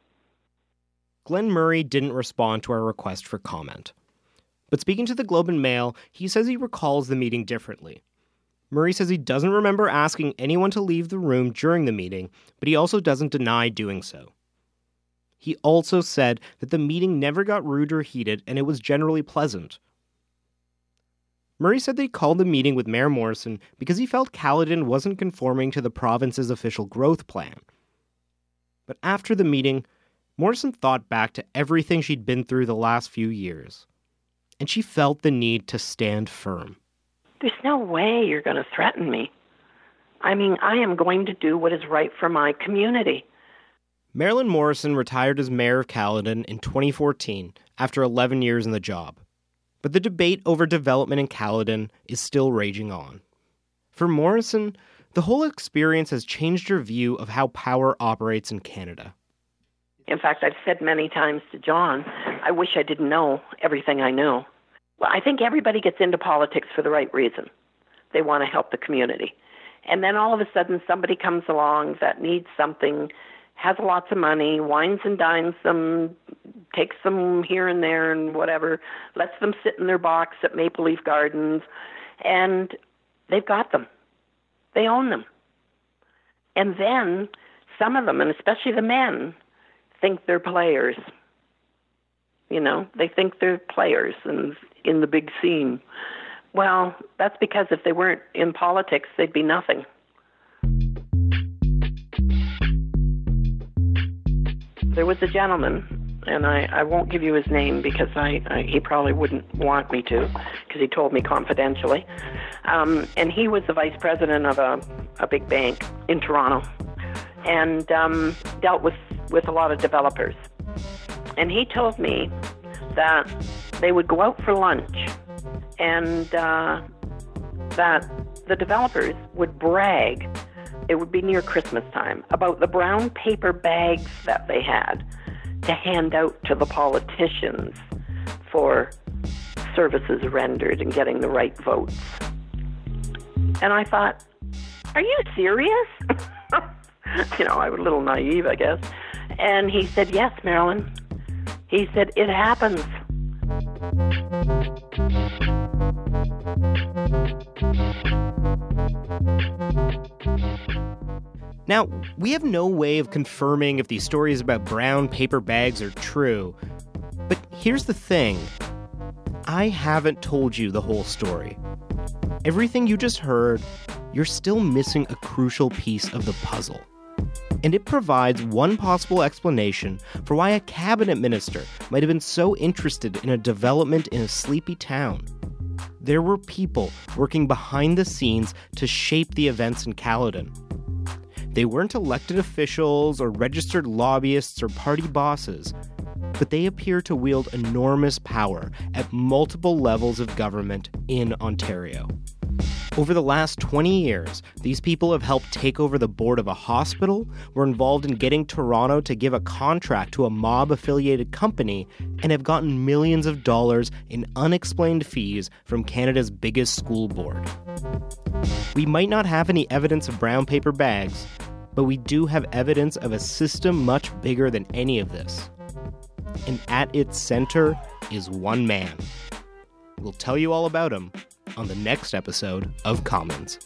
Glenn Murray didn't respond to our request for comment. But speaking to the Globe and Mail, he says he recalls the meeting differently. Murray says he doesn't remember asking anyone to leave the room during the meeting, but he also doesn't deny doing so. He also said that the meeting never got rude or heated and it was generally pleasant. Murray said that he called the meeting with Mayor Morrison because he felt Caledon wasn't conforming to the province's official growth plan. But after the meeting, Morrison thought back to everything she'd been through the last few years, and she felt the need to stand firm. There's no way you're going to threaten me. I mean, I am going to do what is right for my community. Marilyn Morrison retired as mayor of Caledon in 2014 after 11 years in the job. But the debate over development in Caledon is still raging on. For Morrison, the whole experience has changed her view of how power operates in Canada. In fact, I've said many times to John, I wish I didn't know everything I know. Well, I think everybody gets into politics for the right reason. They want to help the community. And then all of a sudden somebody comes along that needs something, has lots of money, wines and dines them, takes them here and there and whatever, lets them sit in their box at Maple Leaf Gardens, and they've got them. They own them. And then some of them, and especially the men, think they're players. You know, they think they're players and in the big scene. Well, that's because if they weren't in politics, they'd be nothing. There was a gentleman, and I won't give you his name because he probably wouldn't want me to, because he told me confidentially. And he was the vice president of a big bank in Toronto, and dealt with a lot of developers. And he told me that they would go out for lunch, and that the developers would brag, it would be near Christmas time, about the brown paper bags that they had to hand out to the politicians for services rendered and getting the right votes. And I thought, are you serious? You know, I was a little naive, I guess. And he said, yes, Marilyn. He said, it happens. Now, we have no way of confirming if these stories about brown paper bags are true. But here's the thing. I haven't told you the whole story. Everything you just heard, you're still missing a crucial piece of the puzzle. And it provides one possible explanation for why a cabinet minister might have been so interested in a development in a sleepy town. There were people working behind the scenes to shape the events in Caledon. They weren't elected officials or registered lobbyists or party bosses, but they appear to wield enormous power at multiple levels of government in Ontario. Over the last 20 years, these people have helped take over the board of a hospital, were involved in getting Toronto to give a contract to a mob-affiliated company, and have gotten millions of dollars in unexplained fees from Canada's biggest school board. We might not have any evidence of brown paper bags, but we do have evidence of a system much bigger than any of this. And at its center is one man. We'll tell you all about him on the next episode of Commons.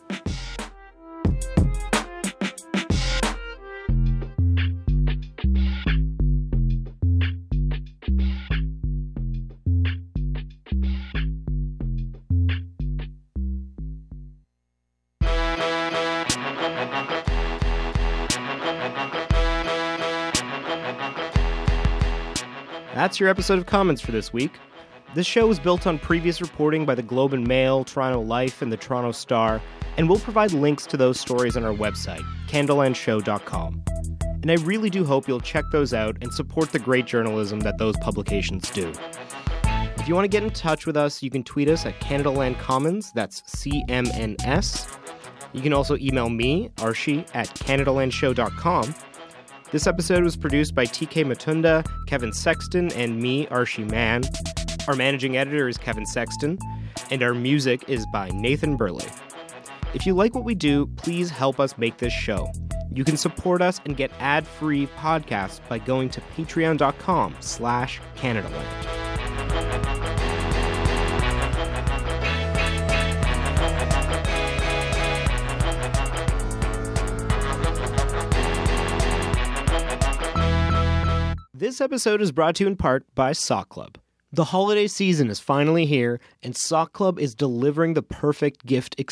That's your episode of Commons for this week. This show was built on previous reporting by the Globe and Mail, Toronto Life, and the Toronto Star, and we'll provide links to those stories on our website, candlelandshow.com. And I really do hope you'll check those out and support the great journalism that those publications do. If you want to get in touch with us, you can tweet us at Canada Land Commons, that's CMNS. You can also email me, Archie, at CanadaLandShow.com. This episode was produced by TK Matunda, Kevin Sexton, and me, Archie Mann. Our managing editor is Kevin Sexton, and our music is by Nathan Burley. If you like what we do, please help us make this show. You can support us and get ad-free podcasts by going to patreon.com/CanadaLand. This episode is brought to you in part by Sock Club. The holiday season is finally here, and Sock Club is delivering the perfect gift experience.